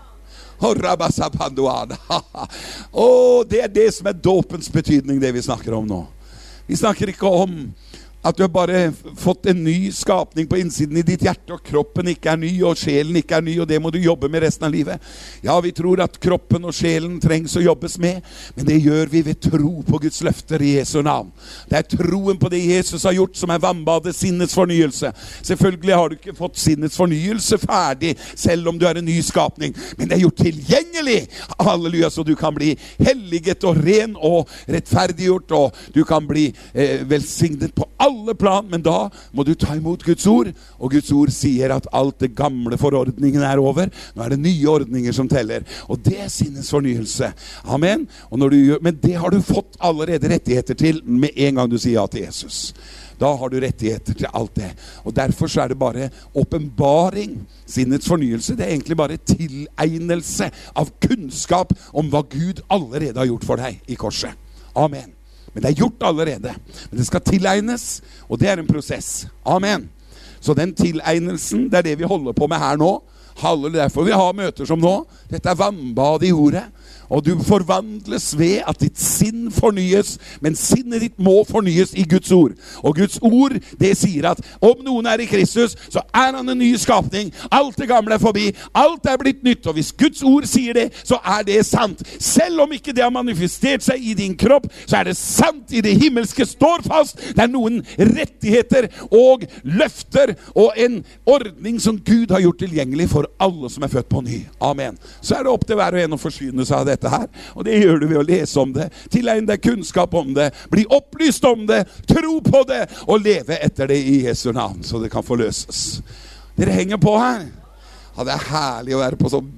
Det det som dåpens betydning, det vi snakker om nå. Vi snakker ikke om at du har bare fått en ny skapning på innsiden i ditt hjerte, og kroppen ikke ny, og sjelen ikke ny, og det må du jobbe med resten av livet. Ja, vi tror at kroppen og sjelen trengs å jobbes med, men det gjør vi ved tro på Guds løfter i Jesu navn. Det troen på det Jesus har gjort som vannbadet, sinnets fornyelse. Selvfølgelig har du ikke fått sinnets fornyelse ferdig, selv om du en ny skapning, men det gjort tilgjengelig, halleluja, så du kan bli helliget og ren og rettferdiggjort, og du kan bli velsignet på alle plan, men da må du ta imot Guds ord, og Guds ord sier at alt det gamle forordningen over. Nå det nye ordninger som teller, og det sinnets fornyelse. Amen. Og når du gjør, men det har du fått allerede rettigheter til med en gang du sier ja til Jesus. Da har du rettigheter til alt det. Og derfor så det bare åpenbaring. Sinnets fornyelse, det egentlig bare tilegnelse av kunnskap om hva Gud allerede har gjort for deg i korset. Amen. Men det gjort allerede. Men det skal tilegnes, og det en prosess. Amen. Så den tilegnelsen, det det vi holder på med her nå. Halleluja, derfor vi har møter som nå. Dette vannbad i ordet. Og du forvandles ved at ditt sinn fornyes, men sinnet ditt må fornyes i Guds ord. Og Guds ord, det sier at om noen i Kristus, så han en ny skapning. Alt det gamle forbi, alt blitt nytt. Og hvis Guds ord sier det, så det sant. Selv om ikke det har manifestert seg i din kropp, så det sant i det himmelske, står fast. Det noen rettigheter og løfter og en ordning som Gud har gjort tilgjengelig for alle som født på ny. Amen. Så det opp til hver og en å forsyne seg av dette her, og det gjør du ved å lese om det, tilegne deg kunnskap om det, bli opplyst om det, tro på det, og leve etter det i Jesu navn, så det kan forløses. Dere henger på her? Ja, det herlig å være på sånn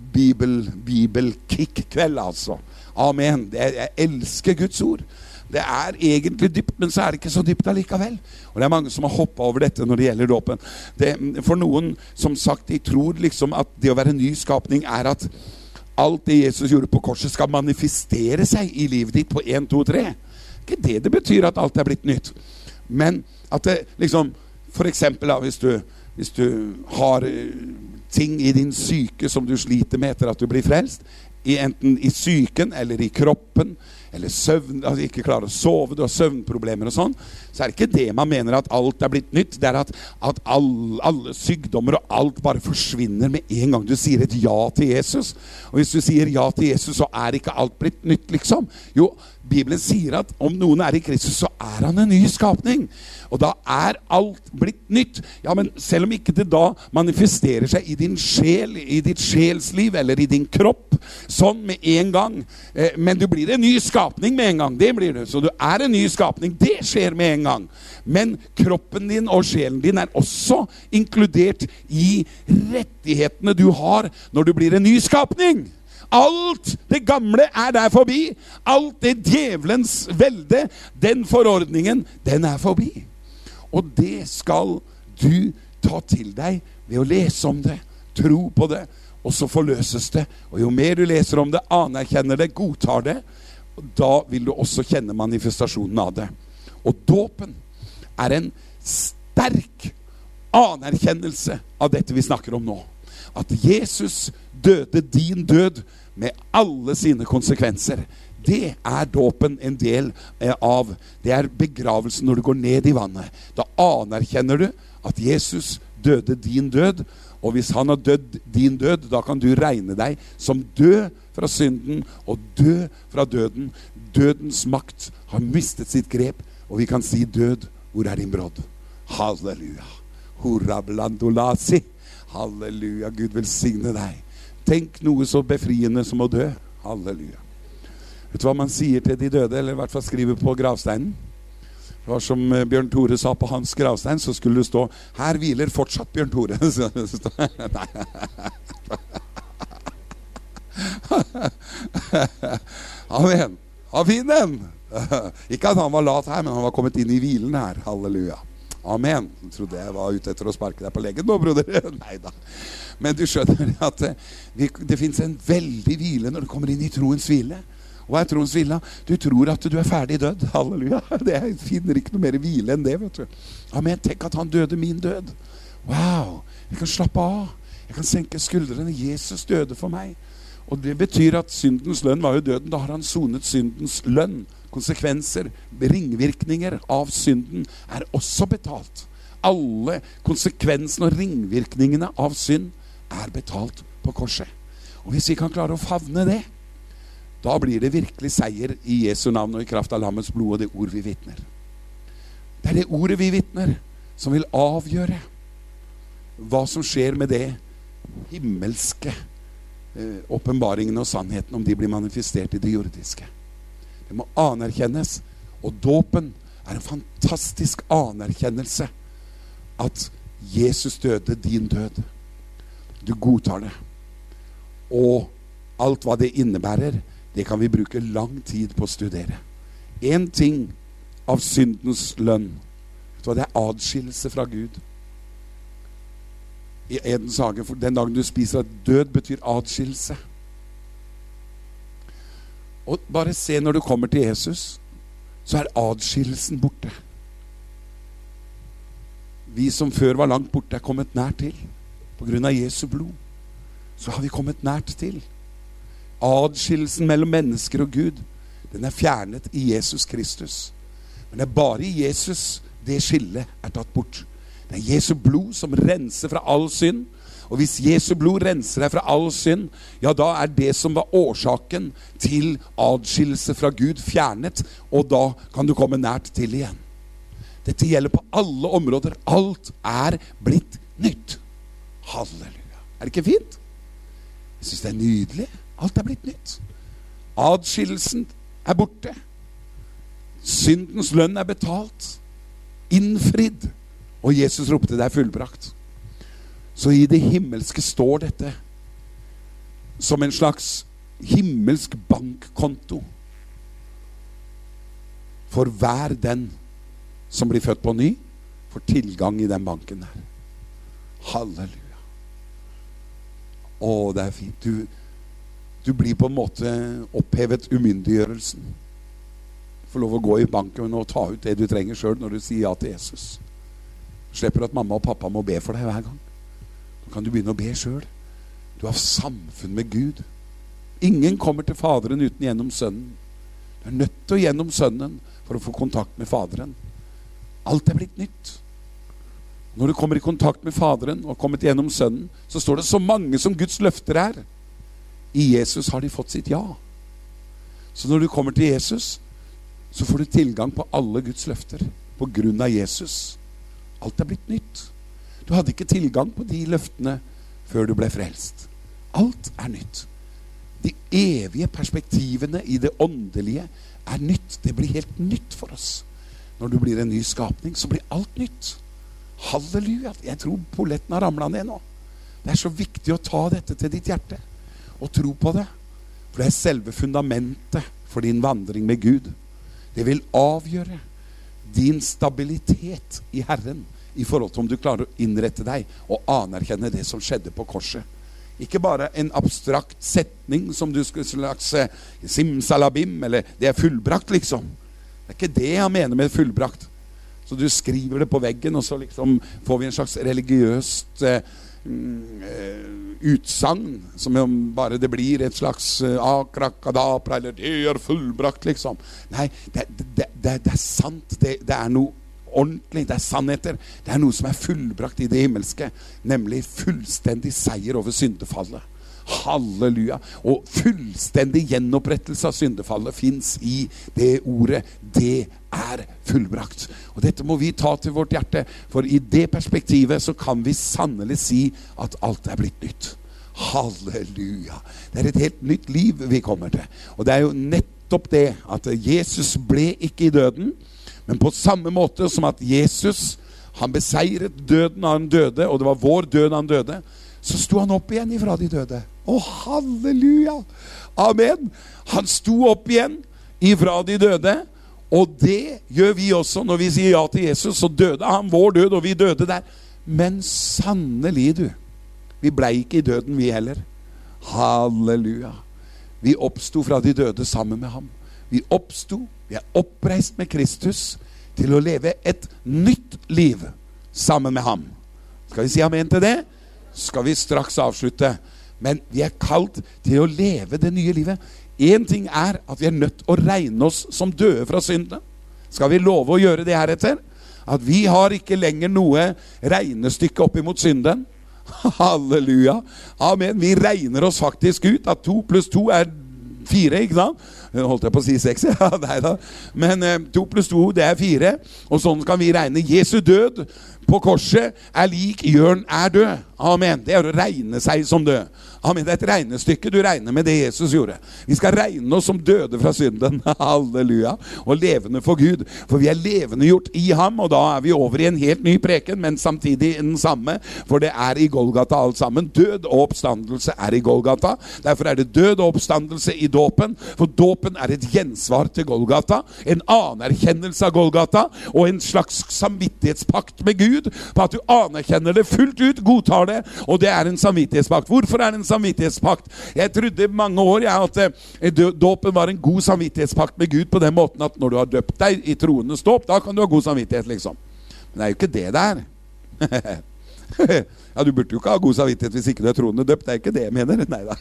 bibelkick-kveld, altså. Amen. Jeg elsker Guds ord. Det egentlig dypt, men så det ikke så dypt allikevel. Og det mange som har hoppet over dette når det gjelder dåpen. For noen, som sagt, de tror liksom at det å være ny skapning at alt det Jesus gjorde på korset skal manifestere seg i livet ditt på 1, 2, 3. Ikke det betyr at alt blitt nytt. Men at det liksom, for eksempel da, hvis du har ting i din syke som du sliter med etter at du blir frelst, enten i syken eller i kroppen, eller søvn, altså ikke klarer å sove, du har søvnproblemer og sånn, så det ikke det man mener at alt blitt nytt. Det at alle sykdommer og alt bare forsvinner med en gang du sier et ja til Jesus. Og hvis du sier ja til Jesus, så ikke alt blitt nytt, liksom. Jo, Bibelen sier at om noen i Kristus, så han en ny skapning. Og da alt blitt nytt. Ja, men selv om ikke det da manifesterer seg i din sjel, i ditt sjelsliv, eller i din kropp, sånn med en gang. Men du blir en ny skapning med en gang. Det blir du. Så du en ny skapning. Det skjer med en gang. Men kroppen din og sjelen din også inkludert i rettighetene du har når du blir en ny skapning. Alt det gamle der forbi. Alt det djevelens velde, den forordningen, den forbi. Og det skal du ta til deg ved å lese om det, tro på det, og så forløses det. Og jo mer du leser om det, anerkjenner det, godtar det, da vil du også kjenne manifestasjonen av det. Og dåpen en sterk anerkjennelse av dette vi snakker om nå. At Jesus døde din død med alle sine konsekvenser. Det dåpen en del av. Det begravelsen når du går ned i vannet. Da anerkjenner du at Jesus døde din død, og hvis han har dødd din død, da kan du regne deg som død fra synden og død fra døden. Dødens makt har mistet sitt grep, og vi kan si død, hvor din brodd? Halleluja. Hurra blandolasi. Halleluja, Gud velsigne deg. Tenk noe så befriende som å dø. Halleluja. Vet du hva man sier til de døde, eller i hvert fall skriver på gravsteinen? Det var som Bjørn Tore sa på hans gravstein, så skulle det stå, her hviler fortsatt Bjørn Tore. Nei. Amen. Han fin den. Ikke at han var lat her, men han var kommet inn i hvilen her. Halleluja. Amen. Jeg trodde jeg var ute etter å sparke deg på leggen nå, broder. Neida. Men du skjønner at det finnes en veldig hvile når du kommer inn i troens hvile. Hva er troens hvile? Du tror at du er ferdig død. Halleluja. Jeg finner ikke noe mer hvile enn det, vet du. Amen. Tenk at han døde min død. Wow. Jeg kan slappe av. Jeg kan senke skuldrene. Jesus døde for meg. Og det betyr at syndens lønn var jo døden. Da har han sonet syndens lønn. Konsekvenser, ringvirkninger av synden er også betalt. Alle konsekvensene og ringvirkningene av synd er betalt på korset. Og hvis vi kan klare å favne det, da blir det virkelig seier i Jesu navn og i kraft av lammets blod og det ord vi vitner. Det er det ordet vi vitner som vil avgjøre hva som skjer med det himmelske åpenbaringen og sannheten, om de blir manifestert i det jordiske. Det må anerkjennes, og dåpen er en fantastisk anerkjennelse at Jesus døde din død. Du godtar det. Og alt hva det innebærer, det kan vi bruke lang tid på å studere. En ting av syndens lønn, vet du hva, det er adskillelse fra Gud. I Edens hage, for den dagen du spiser at død betyr adskillelse. Og bare se når du kommer til Jesus, så er adskillelsen borte. Vi som før var langt borte er kommet nær til. På grunn av Jesu blod, så har vi kommet nært til. Adskillelsen mellom mennesker og Gud, den er fjernet i Jesus Kristus. Men det er bare i Jesus det skillet er tatt bort. Det er Jesu blod som renser fra all synd. Og hvis Jesu blod renser deg fra all synd, ja, da er det som var årsaken til adskillelse fra Gud fjernet, og da kan du komme nært til igjen. Dette gjelder på alle områder. Alt er blitt nytt. Halleluja. Er det ikke fint? Jeg synes det er nydelig. Alt er blitt nytt. Adskillelsen er borte. Syndens lønn er betalt. Innfridd. Og Jesus ropte, det er fullbrakt. Så i det himmelske står dette som en slags himmelsk bankkonto for hver den som blir født på ny, får tilgang i den banken der. Halleluja. Å, det er fint. Du blir på en måte opphevet umyndiggjørelsen. Du får lov å gå i banken og ta ut det du trenger selv når du sier ja til Jesus. Du slipper at mamma og pappa må be for deg hver gang. Nå kan du begynne å be selv. Du har samfunn med Gud. Ingen kommer til Faderen uten gjennom Sønnen. Du er nødt til å gjennom Sønnen for å få kontakt med Faderen. Alt er blitt nytt. Når du kommer i kontakt med Faderen og kommet gjennom Sønnen, så står det så mange som Guds løfter er. I Jesus har de fått sitt ja. Så når du kommer til Jesus, så får du tilgang på alle Guds løfter på grunn av Jesus. Alt er blitt nytt. Du hadde ikke tilgang på de løftene før du ble frelst. Alt er nytt. De evige perspektivene i det åndelige er nytt. Det blir helt nytt for oss. Når du blir en ny skapning, så blir alt nytt. Halleluja. Jeg tror polletten har ramlet ned nå. Det er så viktig å ta dette til ditt hjerte og tro på det. For det er selve fundamentet for din vandring med Gud. Det vil avgjøre din stabilitet i Herren i forhold til om du klarer å innrette deg og anerkjenne det som skjedde på korset. Ikke bare en abstrakt setning som du skulle slags simsalabim, eller det er fullbrakt liksom. Det er ikke det jeg mener med fullbrakt. Så du skriver det på veggen, og så liksom får vi en slags religiøst utsagn, som om bare det blir et slags akrakadabra, eller det er fullbrakt liksom. Nei, det er sant, det er noe ordentlig, det er sannheter. Det er noe som er fullbrakt i det himmelske, nemlig fullstendig seier over syndefallet. Halleluja. Og fullstendig gjenopprettelse av syndefallet finnes i det ordet. Det er fullbrakt. Og dette må vi ta til vårt hjerte, for i det perspektivet så kan vi sannelig si at alt er blitt nytt. Halleluja. Det er et helt nytt liv vi kommer til. Og det er jo nettopp nettopp det at Jesus ble ikke i døden, men på samme måte som at Jesus, han beseiret døden av han døde, og det var vår død han døde, så sto han opp igjen ifra de døde. Halleluja! Amen! Han sto opp igjen ifra de døde, og det gjør vi også når vi sier ja til Jesus, så døde han vår død, og vi døde der. Men sannelig du, vi ble ikke i døden vi heller. Halleluja! Vi oppsto fra de døde sammen med ham. Vi oppsto, vi oppreist med Kristus til å leve et nytt liv sammen med ham. Skal vi si amen til det? Skal vi straks avslutte. Men vi kalt til å leve det nye livet. En ting at vi nødt å regne oss som døde fra synden. Skal vi love å gjøre det heretter? At vi har ikke lenger noe regnestykke opp imot synden. Halleluja. Amen. Vi regner oss faktisk ut at 2 + 2 4, ikke sant? Holdt jeg på å si 6, ja, nei da. Men 2 + 2, det 4. Og sånn kan vi regne. Jesu død på korset lik Jørn død. Amen. Det å regne seg som død. Amen. Det et regnestykke. Du regner med det Jesus gjorde. Vi skal regne oss som døde fra synden. Halleluja. Og levende for Gud. For vi levende gjort i ham, og da vi over i en helt ny preken, men samtidig den samme. For det i Golgata alt sammen. Død og oppstandelse i Golgata. Derfor det død og oppstandelse i dåpen. For dåpen et gjensvar til Golgata. En anerkjennelse av Golgata. Og en slags samvittighetspakt med Gud. På at du anerkjenner det fullt ut, godtar det. Og det en samvittighetspakt. Hvorfor det en samvittighetspakt? Jeg trodde mange år at dåpen var en god samvittighetspakt med Gud på den måten at når du har døpt deg i troendes dåp, da kan du ha god samvittighet, liksom. Men det jo ikke det der. Ja, du burde jo ikke ha god samvittighet hvis ikke du troende døpt. Det ikke det jeg mener. Neida.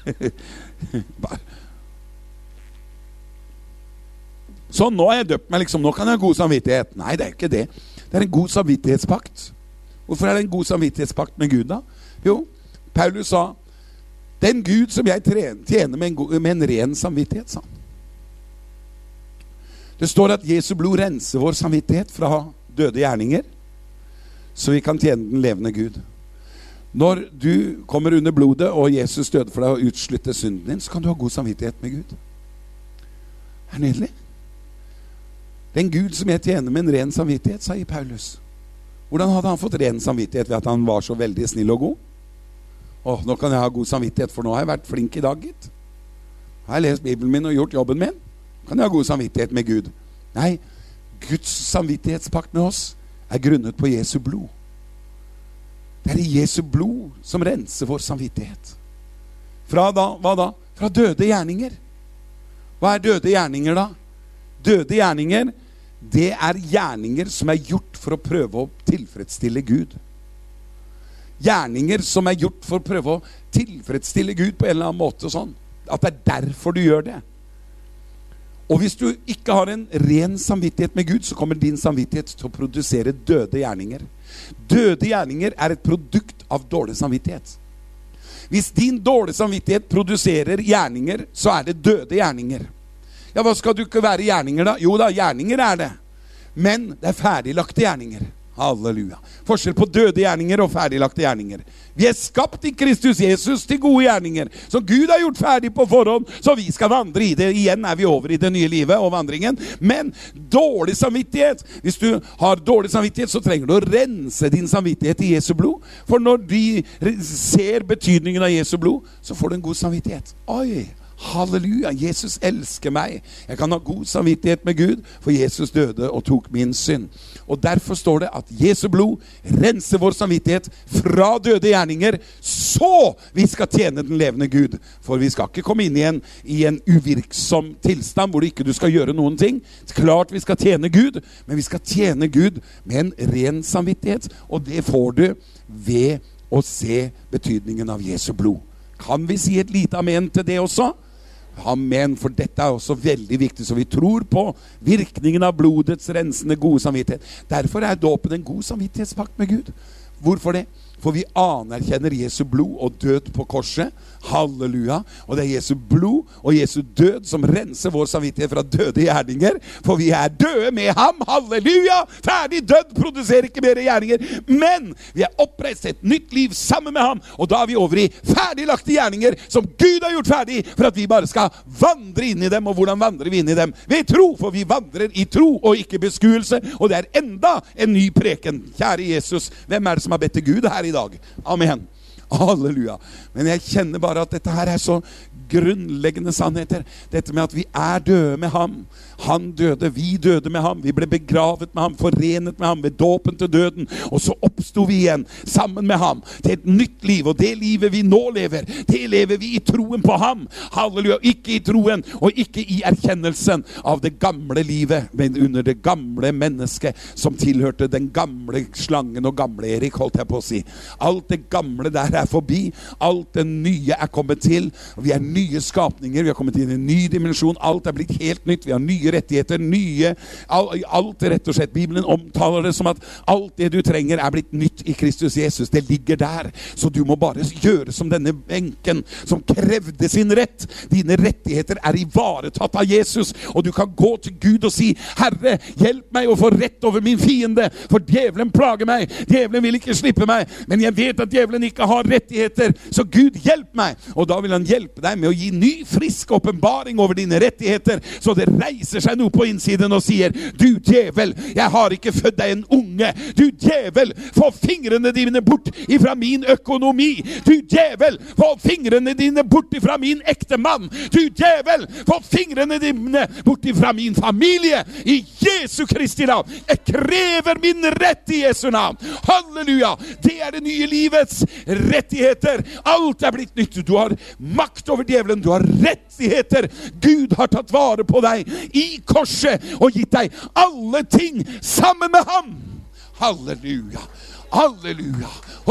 Så nå har jeg døpt meg, liksom. Nå kan jeg ha god samvittighet. Nei, det ikke det. Det en god samvittighetspakt. Hvorfor det en god samvittighetspakt med Gud da? Jo, Paulus sa, den Gud som jeg tjener med en ren samvittighet, sa han. Det står at Jesu blod renser vår samvittighet fra døde gjerninger, så vi kan tjene den levende Gud. Når du kommer under blodet, og Jesus døde for deg å utslutte synden din, så kan du ha god samvittighet med Gud. Det nydelig. Den Gud som jeg tjener med en ren samvittighet, sa Paulus. Hvordan hadde han fått ren samvittighet ved at han var så veldig snill og god? Nå kan jeg ha god samvittighet, for nå har jeg vært flink i dag, gitt. Har jeg lest Bibelen min og gjort jobben min? Kan jeg ha god samvittighet med Gud? Nei, Guds samvittighetspakt med oss grunnet på Jesu blod. Det Jesu blod som renser vår samvittighet. Fra da, hva da? Fra døde gjerninger. Hva døde gjerninger da? Døde gjerninger, det gjerninger som gjort for å prøve å tilfredsstille Gud. Gjerninger som gjort for å prøve å tilfredsstille Gud på en eller annen måte sånn. At det derfor du gjør det. Og hvis du ikke har en ren samvittighet med Gud, så kommer din samvittighet til å produsere døde gjerninger. Døde gjerninger et produkt av dårlig samvittighet. Hvis din dårlige samvittighet produserer gjerninger, så det døde gjerninger. Ja, hva skal du ikke være gjerninger da? Jo da, gjerninger det. Men det ferdiglagte gjerninger. Halleluja. Forskjell på døde gjerninger og ferdiglagte gjerninger. Vi skapt i Kristus Jesus til gode gjerninger, som Gud har gjort ferdig på forhånd, så vi skal vandre i det. Igjen vi over i det nye livet og vandringen. Men dårlig samvittighet, hvis du har dårlig samvittighet, så trenger du å rense din samvittighet i Jesu blod. For når de ser betydningen av Jesu blod, så får du en god samvittighet. Oi! Halleluja, Jesus elsker meg. Jeg kan ha god samvittighet med Gud, for Jesus døde og tok min synd. Og derfor står det at Jesu blod renser vår samvittighet fra døde gjerninger, så vi skal tjene den levende Gud. For vi skal ikke komme inn igjen i en uvirksom tilstand, hvor ikke du skal gjøre noen ting. Klart vi skal tjene Gud, men vi skal tjene Gud med en ren samvittighet, og det får du ved å se betydningen av Jesu blod. Kan vi si et lite amen til det også? Amen, for dette også veldig viktig, så vi tror på virkningen av blodets rensende gode samvittighet. Derfor dåpen en god samvittighetspakt med Gud. Hvorfor det? For vi anerkjenner Jesu blod og død på korset. Halleluja. Og det Jesu blod og Jesu død som renser vår samvittighet fra døde gjerninger. For vi døde med ham. Halleluja. Ferdig død, produserer ikke mer gjerninger. Men vi oppreist et nytt liv sammen med ham. Og da vi over i ferdiglagte gjerninger som Gud har gjort ferdig, for at vi bare skal vandre inn i dem. Og hvordan vandrer vi inn i dem? Ved tro, for vi vandrer i tro og ikke beskuelse. Og det enda en ny preken. Kjære Jesus, hvem det som har bedt til Gud her i dag? Amen. Halleluja. Men jeg kjenner bare at dette her så grunnleggende sannheter. Dette med at vi døde med ham. Han døde, vi døde med ham. Vi ble begravet med ham, forenet med ham ved dåpen til døden. Og så oppstod vi igjen sammen med ham til et nytt liv. Og det livet vi nå lever, det lever vi i troen på ham. Halleluja. Ikke i troen og ikke i erkjennelsen av det gamle livet, men under det gamle mennesket som tilhørte den gamle slangen og gamle Erik, holdt jeg på å si. Alt det gamle der forbi. Alt det nye kommet til. Vi nye skapninger. Vi har kommet inn i en ny dimensjon. Alt blitt helt nytt. Vi har nye rettigheter. Alt rett og slett. Bibelen omtaler det som at alt det du trenger blitt nytt i Kristus Jesus. Det ligger der. Så du må bare gjøre som denne enken som krevde sin rett. Dine rettigheter ivaretatt av Jesus. Og du kan gå til Gud og si, Herre, hjelp meg å få rett over min fiende, for djevelen plager meg. Djevelen vil ikke slippe meg. Men jeg vet at djevelen ikke har rettigheter. Så Gud, hjelp meg. Og da vil han hjelpe deg med å gi ny, frisk åpenbaring over dine rettigheter, så det reiser seg noe på innsiden og sier, du djevel, jeg har ikke født deg en unge. Du djevel, få fingrene dine bort ifra min økonomi. Du djevel, få fingrene dine bort ifra min ekte mann. Du djevel, få fingrene dine bort ifra min familie. I Jesu Kristi navn. Jeg krever min rett i Jesu navn. Halleluja. Det det nye livets rettigheter. Alt blitt nytt. Du har makt over djevelen, du har rettigheter. Gud har tatt vare på deg i korset og gitt deg alle ting sammen med ham. Halleluja. Halleluja.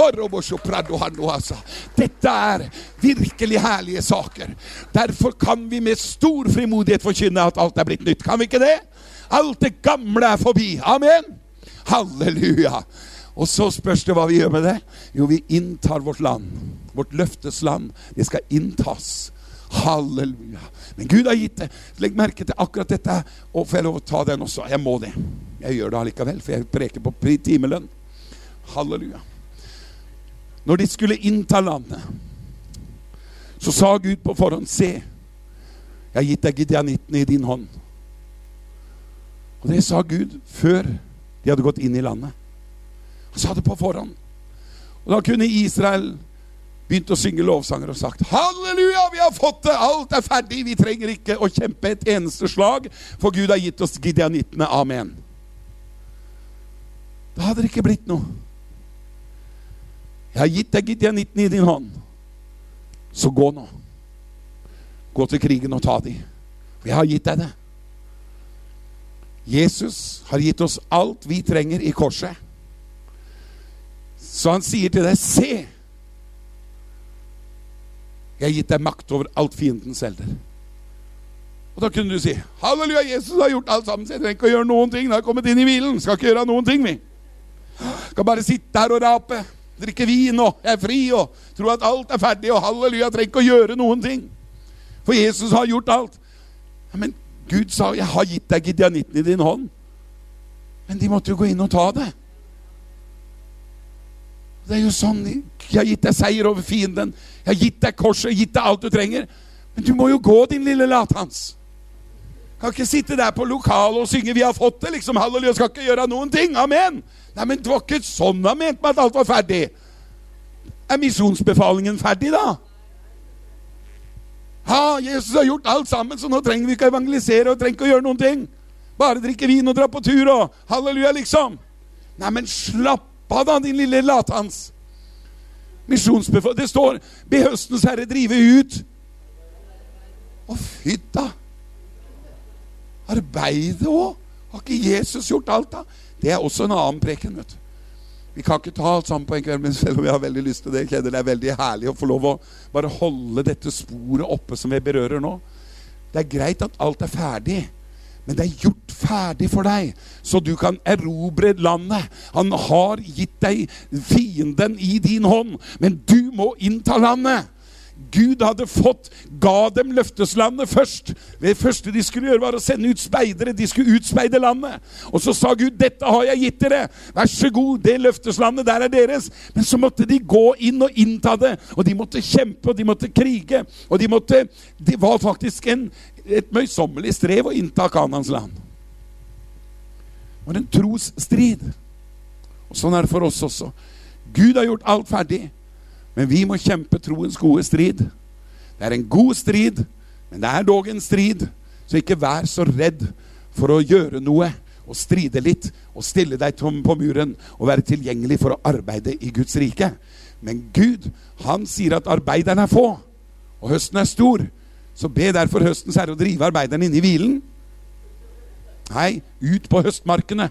Dette virkelig herlige saker. Derfor kan vi med stor frimodighet forkynne at alt blitt nytt. Kan vi ikke det? Alt det gamle forbi. Amen. Halleluja. Og så spørs det hva vi gjør med det. Jo, vi inntar vårt land. Vårt løftesland. Det skal inntas. Halleluja. Men Gud har gitt det. Legg merke til akkurat dette. Og får jeg lov å ta den også? Jeg må det. Jeg gjør det allikevel, for jeg preker på timelønn. Halleluja. Når de skulle innta landet, så sa Gud på forhånd, se, jeg har gitt deg Gideonittene i din hånd. Og det sa Gud før de hadde gått inn i landet. Han sa det på forhånd. Og da kunne Israel begynt å synge lovsanger og sagt, halleluja, vi har fått det, alt ferdig, vi trenger ikke å kjempe et eneste slag, for Gud har gitt oss Gideonittene, amen. Da hadde det ikke blitt noe. Jeg har gitt deg Gideonittene i din hånd. Så gå nå. Gå til krigen og ta de. For jeg har gitt deg det. Jesus har gitt oss alt vi trenger i korset. Så han sier til deg, se, jeg har gitt deg makt over alt fiendens elder. Og da kunne du si, halleluja, Jesus har gjort alt sammen, så jeg trenger ikke å gjøre noen ting, da har jeg kommet inn i hvilen, skal ikke gjøre noen ting, vi. Skal bare sitte her og rape, drikke vin, og jeg fri, og tro at alt ferdig, og halleluja, jeg trenger ikke å gjøre noen ting. For Jesus har gjort alt. Ja, men Gud sa, jeg har gitt deg Gideonittene i din hånd. Men de måtte jo gå inn og ta det. Det jo sånn, jeg har gitt deg seier over fienden, jeg har gitt deg korset, jeg har gitt deg alt du trenger, men du må jo gå, din lille latans. Kan ikke sitte der på lokalet og synge, vi har fått det, liksom, halleluja, skal ikke gjøre noen ting, amen. Nei, men det var ikke sånn han mente med at alt var ferdig. Misjonsbefalingen ferdig da? Ja, Jesus har gjort alt sammen, så nå trenger vi ikke evangelisere og trenger ikke å gjøre noen ting. Bare drikke vin og dra på tur og halleluja, liksom. Nei, men slapp da, din lille latans. Misjonsbefal, det står, be høstens herre drive ut. Å, fytta. Arbeide også. Har ikke Jesus gjort alt da? Det også en annen preken, vet du. Vi kan ikke ta alt sammen på en kveld, men selv om jeg har veldig lyst til det, jeg kjenner det veldig herlig å få lov å bare holde dette sporet oppe som vi berører nå. Det greit at alt ferdig, Men det gjort ferdig for deg, så du kan erobre landet. Han har gitt deg fienden i din hånd, men du må innta landet. Gud ga dem løfteslandet først. Det første de skulle gjøre var å sende ut speidere. De skulle utspeide landet. Og så sa Gud, dette har jeg gitt dere. Vær så god, det løfteslandet der deres. Men så måtte de gå inn og innta det. Og de måtte kjempe, og de måtte krige. Og det var faktisk et møysommelig strev å innta Kanans land. Det var en trosstrid. Og sånn er det for oss også. Gud har gjort alt ferdig. Men vi må kjempe troens gode strid. Det er en god strid, men det er dog en strid. Så ikke vær så redd for å gjøre noe, og stride litt, og stille deg tom på muren, og være tilgjengelig for å arbeide i Guds rike. Men Gud, han sier at arbeideren er få, og høsten er stor. Så be derfor høstens herre å drive arbeideren inn i hvilen. Nei, ut på høstmarkene.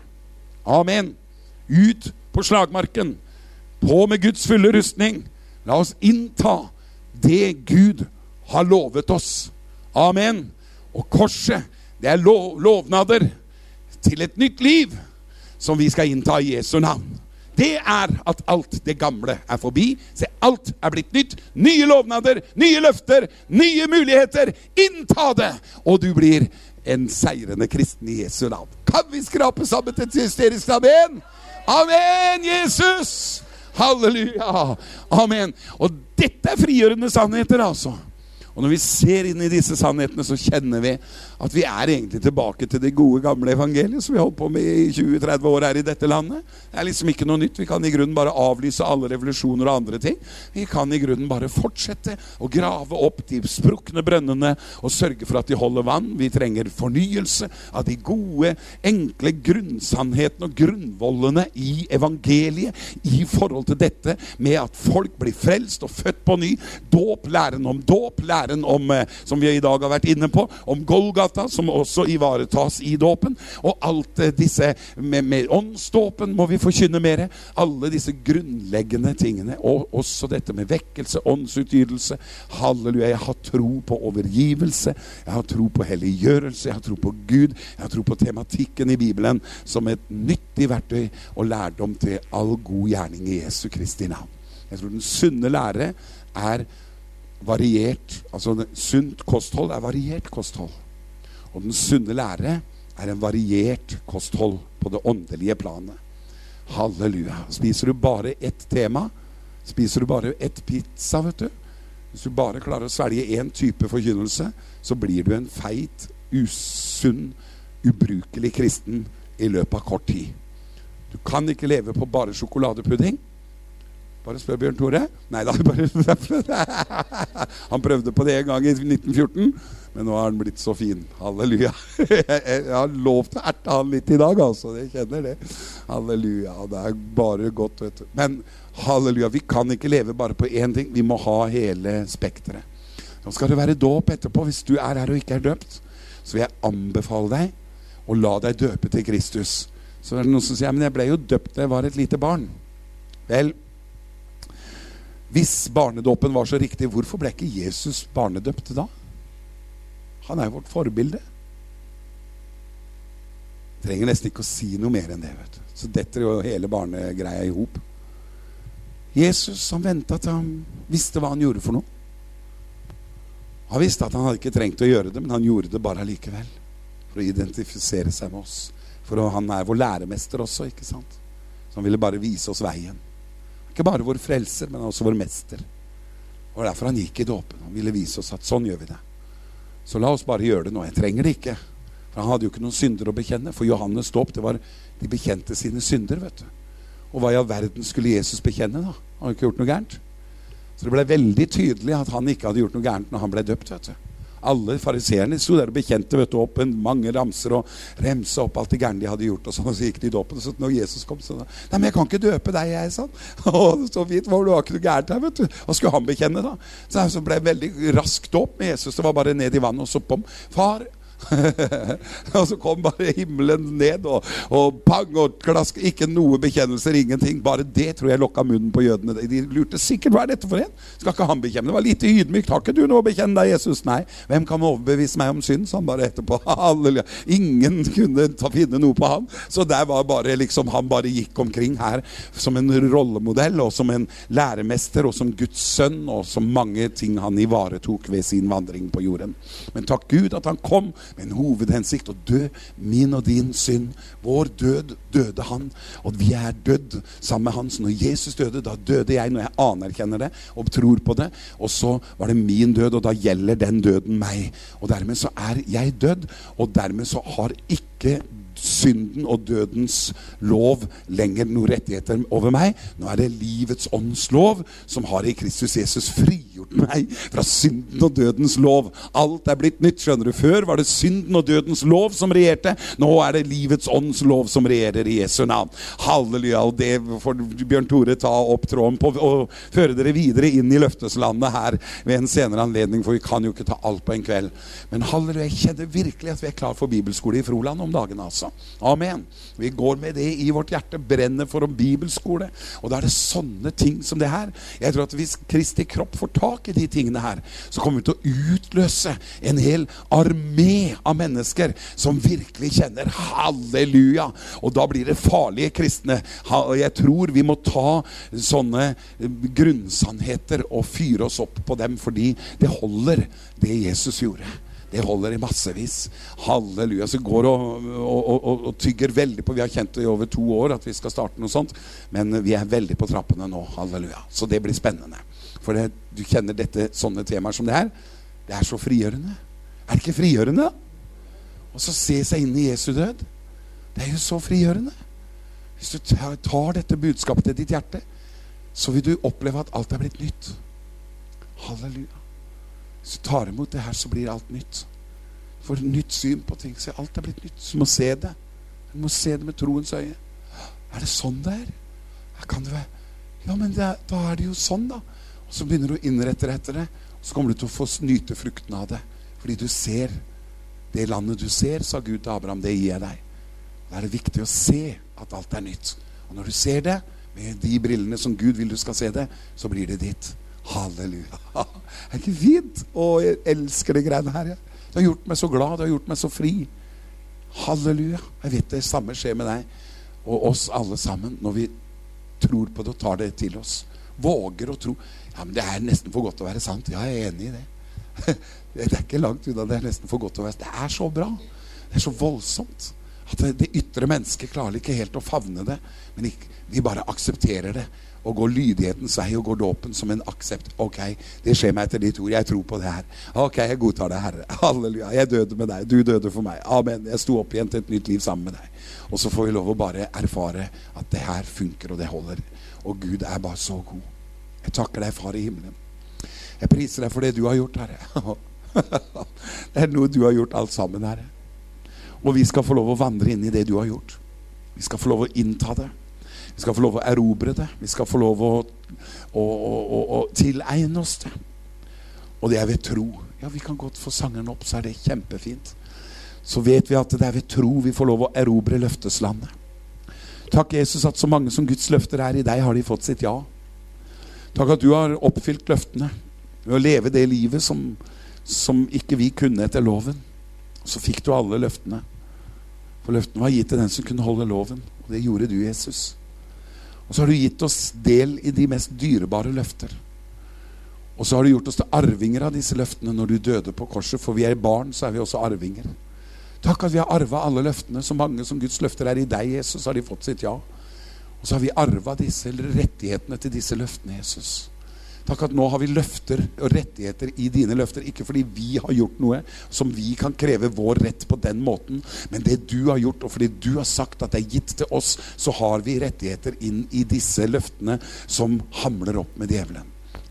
Amen. Ut på slagmarken. På med Guds fulle rustning. La oss innta det Gud har lovet oss. Amen. Og korset, det er lovnader til et nytt liv som vi skal innta i Jesu navn. Det er at alt det gamle er forbi. Se, alt er blitt nytt. Nye lovnader, nye løfter, nye muligheter. Innta det, og du blir en seirende kristen i Jesu navn. Kan vi skrape sammen til hysterisk amen? Amen, Jesus! Halleluja, amen. Og dette er frigjørende sannheter altså. Og når vi ser inn i disse sannhetene, så kjenner vi at vi er egentlig tilbake til det gode gamle evangeliet som vi har holdt på med i 20-30 år her i dette landet. Det er liksom ikke noe nytt. Vi kan i grunnen bare avlyse alle revolusjoner og andre ting. Vi kan i grunnen bare fortsette å grave opp de sprukne brønnene og sørge for at de holder vann. Vi trenger fornyelse av de gode, enkle grunnsannhetene og grunnvollene i evangeliet i forhold til dette med at folk blir frelst og født på ny. Læren om dåp, læren om, som vi i dag har vært inne på, om Golgata, som også ivaretas i dåpen, og alt disse med åndsdåpen må vi forkynne mer. Alle disse grunnleggende tingene, og også dette med vekkelse, åndsutgytelse. Halleluja, jeg har tro på overgivelse, jeg har tro på helliggjørelse, jeg har tro på Gud, jeg har tro på tematikken i Bibelen som et nyttig verktøy og lærdom til all god gjerning i Jesu Kristi navn. Jeg tror den sunne lære er variert, altså sunt kosthold er variert kosthold. Og den sunne lære er en variert kosthold på det åndelige planet. Halleluja. Spiser du bare ett tema, spiser du bare ett pizza, vet du. Hvis du bare klarer å svelge en type forkynnelse, så blir du en feit, usunn, ubrukelig kristen i løpet av kort tid. Du kan ikke leve på bare sjokoladepudding. Bare spør Bjørn Tore. Nei da, han prøvde på det en gang i 1914, men nå har han blitt så fin. Halleluja. Jeg har lov til å erte han litt i dag, altså. Jeg kjenner det. Halleluja. Det er bare godt, vet du. Men halleluja, vi kan ikke leve bare på én ting. Vi må ha hele spektret. Nå skal det være dåp etterpå. Hvis du er her og ikke er døpt, så vil jeg anbefale deg å la deg døpe til Kristus. Så er det noen som sier, men jeg ble jo døpt da jeg var et lite barn. Vel, hvis barnedåpen var så riktig, hvorfor ble ikke Jesus barnedøpt da? Han er jo vårt forbilde. Trenger nesten ikke å si noe mer enn det, vet du. Så detter jo hele barnegreia i hop. Jesus, han ventet til han visste hva han gjorde for noe. Han visste at han hadde ikke trengt å gjøre det, men han gjorde det bare likevel. For å identifisere seg med oss. For han er vår læremester også, ikke sant? Så han ville bare vise oss veien. Ikke bare vår frelser, men også vår mester. Og derfor han gikk i dåpen. Han ville vise oss at sånn gjør vi det. Så la oss bare gjøre det nå. Jeg trenger det ikke. For han hadde jo ikke noen synder å bekjenne. For Johannes dåp, det var de bekjente sine synder, vet du. Og hva i all verden skulle Jesus bekjenne da? Han hadde ikke gjort noe gærent. Så det ble veldig tydelig at han ikke hadde gjort noe gærent når han ble døpt, vet du. Alle fariseerne stod der og bekjente, vet du, opp mange ramser og remse opp alt det gærne de hadde gjort, og sånn, og så gikk de i dåpen. Så når Jesus kom, så nei, men jeg kan ikke døpe deg, jeg, sånn. Så vidt var det ikke noe gærent her, vet du. Hva skulle han bekjenne da? Så ble det veldig raskt dåp med Jesus. Det var bare ned i vannet og så på. Far, Og så kom bare himmelen ned og pang og klask, ikke noe bekjennelser, ingenting, bare det tror jeg lokket munnen på jødene. De lurte sikkert, hva dette for en? Skal ikke han bekjenne? Det var litt ydmykt. Har ikke du noe å bekjenne deg, Jesus? Nei. Hvem kan overbevise meg om synd? Så han bare etterpå, halleluja. Ingen kunne finne noe på han. Så der var bare liksom, han bare gikk omkring her som en rollemodell, og som en læremester, og som Guds sønn, og som mange ting han ivaretok ved sin vandring på jorden. Men takk Gud at han kom med en hovedhensikt å dø min og din synd. Vår død døde han, og vi er dødd sammen med han. Så når Jesus døde, da døde jeg, når jeg anerkjenner det og tror på det, og så var det min død, og da gjelder den døden meg. Og dermed så er jeg dødd, og dermed så har ikke synden og dødens lov lenger noen rettigheter over meg. Nå er det livets ånds lov som har i Kristus Jesus frigjort meg fra synden og dødens lov. Alt er blitt nytt, skjønner du. Før var det synden og dødens lov som regjerte. Nå er det livets ånds lov som regjerer i Jesu navn. Halleluja, og det får Bjørn Tore ta opp tråden på og føre dere videre inn i løfteslandet her ved en senere anledning, for vi kan jo ikke ta alt på en kveld. Men halleluja, jeg kjenner virkelig at vi er klar for bibelskole i Froland om dagen, altså. Amen. Vi går med det i vårt hjerte, brenner for en bibelskole, og da er det sånne ting som det her. Jeg tror at hvis Kristi kropp får tak i de tingene her, så kommer vi til å utløse en hel armé av mennesker som virkelig kjenner halleluja, og da blir det farlige kristne. Jeg tror vi må ta sånne grunnsannheter og fyre oss opp på dem, fordi det holder det Jesus gjorde. Det holder i massevis. Halleluja. Så går og tygger veldig på. Vi har kjent det i over 2 år at vi skal starte noe sånt. Men vi er veldig på trappene nå. Halleluja. Så det blir spennende. For du kjenner dette, sånne temaer som det her. Det er så frigjørende. Er det ikke frigjørende? Og så se seg inn i Jesu død. Det er jo så frigjørende. Hvis du tar dette budskapet til ditt hjerte, så vil du oppleve at alt er blitt nytt. Halleluja. Hvis du tar imot det her, så blir alt nytt. Du får et nytt syn på ting. Så alt er blitt nytt. Så du må se det. Du må se det med troens øye. Er det sånn det er? Kan det være? Ja, men da er det jo sånn da. Og så begynner du å innrette deg etter det. Og så kommer du til å få nyte frukten av det. Fordi du ser det landet du ser, sa Gud til Abraham, det gir jeg deg. Da er det viktig å se at alt er nytt. Og når du ser det, med de brillene som Gud vil du skal se det, så blir det ditt. Halleluja. Det er ikke fint? Å, jeg elsker det greiene her. Du har gjort meg så glad, du har gjort meg så fri. Halleluja. Jeg vet det samme skjer med deg og oss alle sammen når vi tror på det og tar det til oss. Våger å tro. Ja, men det er nesten for godt til å være sant. Ja, jeg er enig i det. Det er ikke langt unna, det er nesten for godt til å være sant. Det er så bra. Det er så voldsomt at det ytre mennesket klarer ikke helt å favne det, men vi bare aksepterer det og går lydighetens vei og går dåpen som en aksept. Ok, det skjer meg etter ditt ord, jeg tror på det her. Ok, jeg godtar det, Herre. Halleluja, jeg døde med deg, du døde for meg. Amen, jeg sto opp igjen til et nytt liv sammen med deg. Og så får vi lov å bare erfare at det her funker og det holder. Og Gud er bare så god. Jeg takker deg, Far i himmelen. Jeg priser deg for det du har gjort, Herre. Det er noe du har gjort alt sammen, Herre. Og vi skal få lov å vandre inn i det du har gjort. Vi skal få lov å innta det. Vi skal få lov å erobre det. Vi skal få lov å tilegne oss det. Og det er ved tro. Ja, vi kan godt få sangeren opp, så er det kjempefint. Så vet vi at det er ved tro vi får lov å erobre løfteslandet. Takk, Jesus, at så mange som Guds løfter er i deg, har de fått sitt ja. Takk at du har oppfylt løftene ved å leve det livet som ikke vi kunne etter loven. Så fikk du alle løftene. For løftene var gitt til den som kunne holde loven. Og det gjorde du, Jesus. Og så har du gitt oss del i de mest dyrebare løfter. Og så har du gjort oss til arvinger av disse løftene når du døde på korset. For vi er barn, så er vi også arvinger. Takk at vi har arvet alle løftene. Så mange som Guds løfter er i deg, Jesus, har de fått sitt ja. Og så har vi arvet disse rettighetene til disse løftene, Jesus. Takk at nå har vi løfter og rettigheter i dine løfter, ikke fordi vi har gjort noe som vi kan kreve vår rett på den måten, men det du har gjort, og fordi du har sagt at det er gitt til oss, så har vi rettigheter inn i disse løftene som hamler opp med djevelen.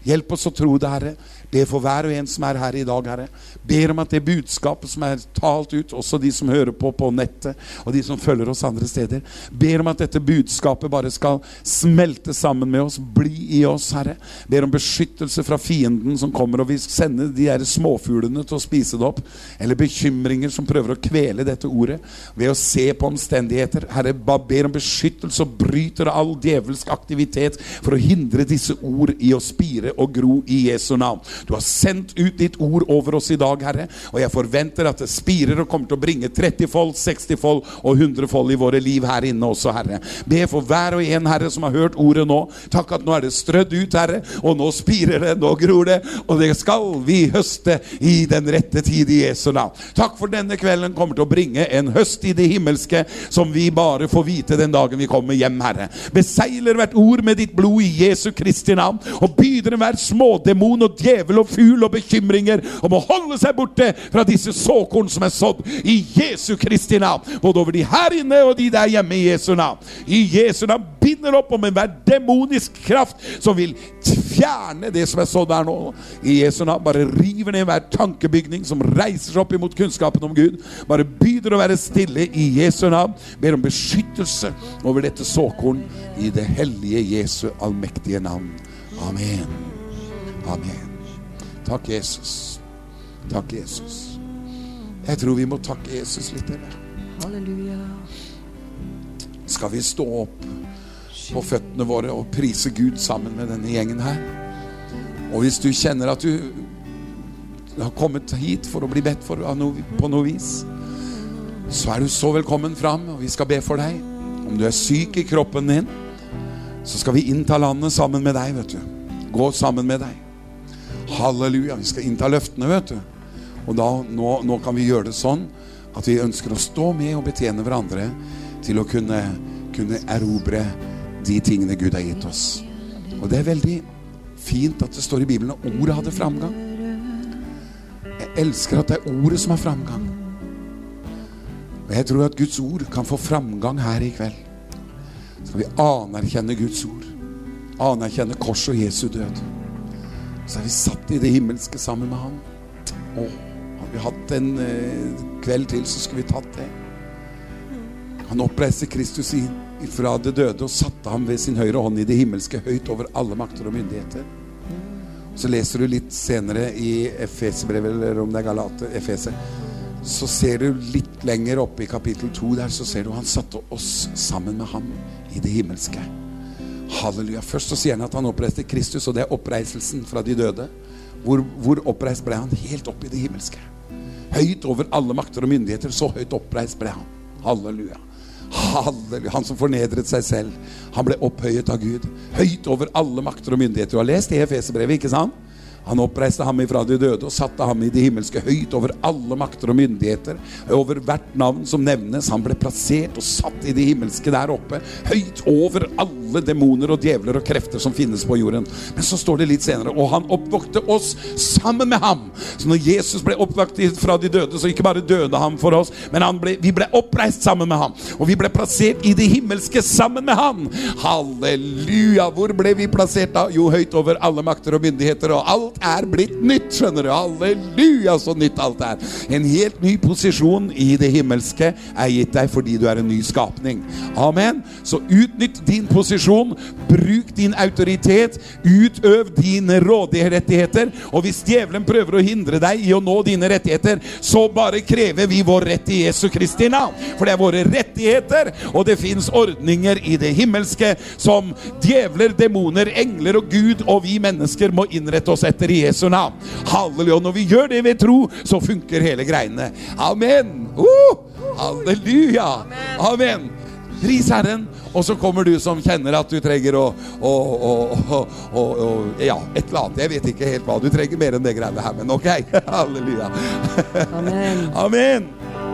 Hjelp oss å tro det, Herre. Be for hver og en som her I dag, Herre. Ber om at det budskapet som talt ut, også de som hører på nettet, og de som følger oss andre steder, ber om at dette budskapet bare skal smelte sammen med oss, bli I oss, Herre. Ber om beskyttelse fra fienden som kommer og vil sende de der småfuglene til å spise det opp, eller bekymringer som prøver å kvele dette ordet, ved å se på omstendigheter. Herre, ber om beskyttelse og bryter all djevelsk aktivitet for å hindre disse ord I å spire og gro I Jesu navn. Du har sendt ut ditt ord over oss I dag, Herre, og jeg forventer at det spirer og kommer til å bringe 30-fold, 60-fold og 100-fold I våre liv her inne også, Herre. Be for hver og en, Herre, som har hørt ordet nå. Takk at nå det strødd ut, Herre, og nå spirer det, nå gror det, og det skal vi høste I den rette tid I Jesu navn. Takk for denne kvelden kommer til å bringe en høst I det himmelske, som vi bare får vite den dagen vi kommer hjem, Herre. Beseiler hvert ord med ditt blod I Jesu Kristi navn, og byder hver smådemon og djevel og fugl og bekymringer om å holde seg borte fra disse såkorn som sådd I Jesu Kristi navn, både over de her inne og de der hjemme I Jesu navn. I Jesu navn binder opp om enhver demonisk kraft som vil fjerne det som sådd der nå. I Jesu navn bare river ned hver tankebygning som reiser seg opp imot kunnskapen om Gud. Bare byder å være stille I Jesu navn. Ber om beskyttelse over dette såkorn I det hellige Jesu allmektige navn. Amen. Amen. Takk Jesus. Takk Jesus. Jeg tror vi må takke Jesus litt eller? Halleluja. Skal vi stå opp på føttene våre og prise Gud sammen med denne gjengen her? Og hvis du kjenner at du har kommet hit for å bli bedt for på noe vis, så du så velkommen fram, og vi skal be for deg. Om du syk I kroppen din, så skal vi innta landet sammen med deg, vet du. Gå sammen med deg. Halleluja, vi skal innta løftene, vet du. Og da, nå kan vi gjøre det sånn at vi ønsker å stå med og betjene hverandre til å kunne erobre de tingene Gud har gitt oss. Og det veldig fint at det står I Bibelen at ordet hadde framgang. Jeg elsker at det ordet som har framgang. Og jeg tror at Guds ord kan få framgang her I kveld. Skal vi anerkjenne Guds ord, anerkjenne kors og Jesu død, så vi satt I det himmelske sammen med ham. Og hadde vi hatt en kveld til, så skulle vi tatt det. Han oppreiste Kristus fra det døde og satte ham ved sin høyre hånd I det himmelske, høyt over alle makter og myndigheter. Så leser du litt senere I Efeserbrevet, eller om det Galater, Efeser, så ser du litt lenger oppe I kapittel 2 der, så ser du han satte oss sammen med ham I det himmelske. Halleluja. Først så sier han at han oppreiste Kristus, og det oppreiselsen fra de døde. Hvor oppreist ble han? Helt opp I det himmelske. Høyt over alle makter og myndigheter, så høyt oppreist ble han. Halleluja. Halleluja. Han som fornedret seg selv, han ble opphøyet av Gud. Høyt over alle makter og myndigheter. Du har lest det I Efeserbrevet, ikke sant? Han oppreiste ham ifra de døde og satte ham I det himmelske, høyt over alle makter og myndigheter, over hvert navn som nevnes. Han ble plassert og satt I det himmelske der oppe, høyt over alle demoner og djevler og krefter som finnes på jorden. Men så står det litt senere, og han oppvokte oss sammen med ham. Så når Jesus ble oppvoktet fra de døde, så ikke bare døde han for oss, men vi ble oppreist sammen med ham, og vi ble plassert I det himmelske sammen med ham. Halleluja! Hvor ble vi plassert da? Jo, høyt over alle makter og myndigheter, og alt blitt nytt, skjønner du. Halleluja, så nytt alt En helt ny posisjon I det himmelske gitt deg fordi du en ny skapning. Amen. Så utnytt din posisjon, bruk din autoritet, utøv dine rådige rettigheter, og hvis djevelen prøver å hindre deg I å nå dine rettigheter, så bare krever vi vår rett I Jesu Kristi navn, for det våre rettigheter, og det finnes ordninger I det himmelske som djevler, demoner, engler og Gud og vi mennesker må innrette oss etter I Jesu navn. Halleluja. Og når vi gjør det ved tro, så funker hele greiene. Amen. Halleluja. Amen. Pris Herren. Og så kommer du som kjenner at du trenger ja, et eller annet. Jeg vet ikke helt hva du trenger mer enn det greiene her, men ok. Halleluja. Amen. Amen.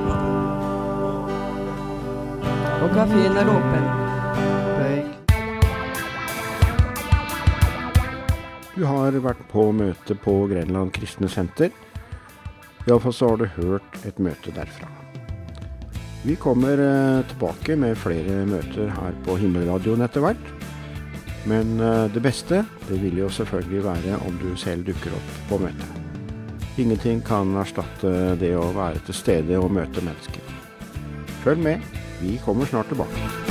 Og kaféen åpen. Du har vært på møte på Grenland Kristne Senter. I alle fall så har du hørt et møte derfra. Vi kommer tilbake med flere møter her på Himmelradioen etter hvert. Men det beste, det vil jo selvfølgelig være om du selv dukker opp på møtet. Ingenting kan erstatte det å være til stede og møte mennesker. Følg med, vi kommer snart tilbake.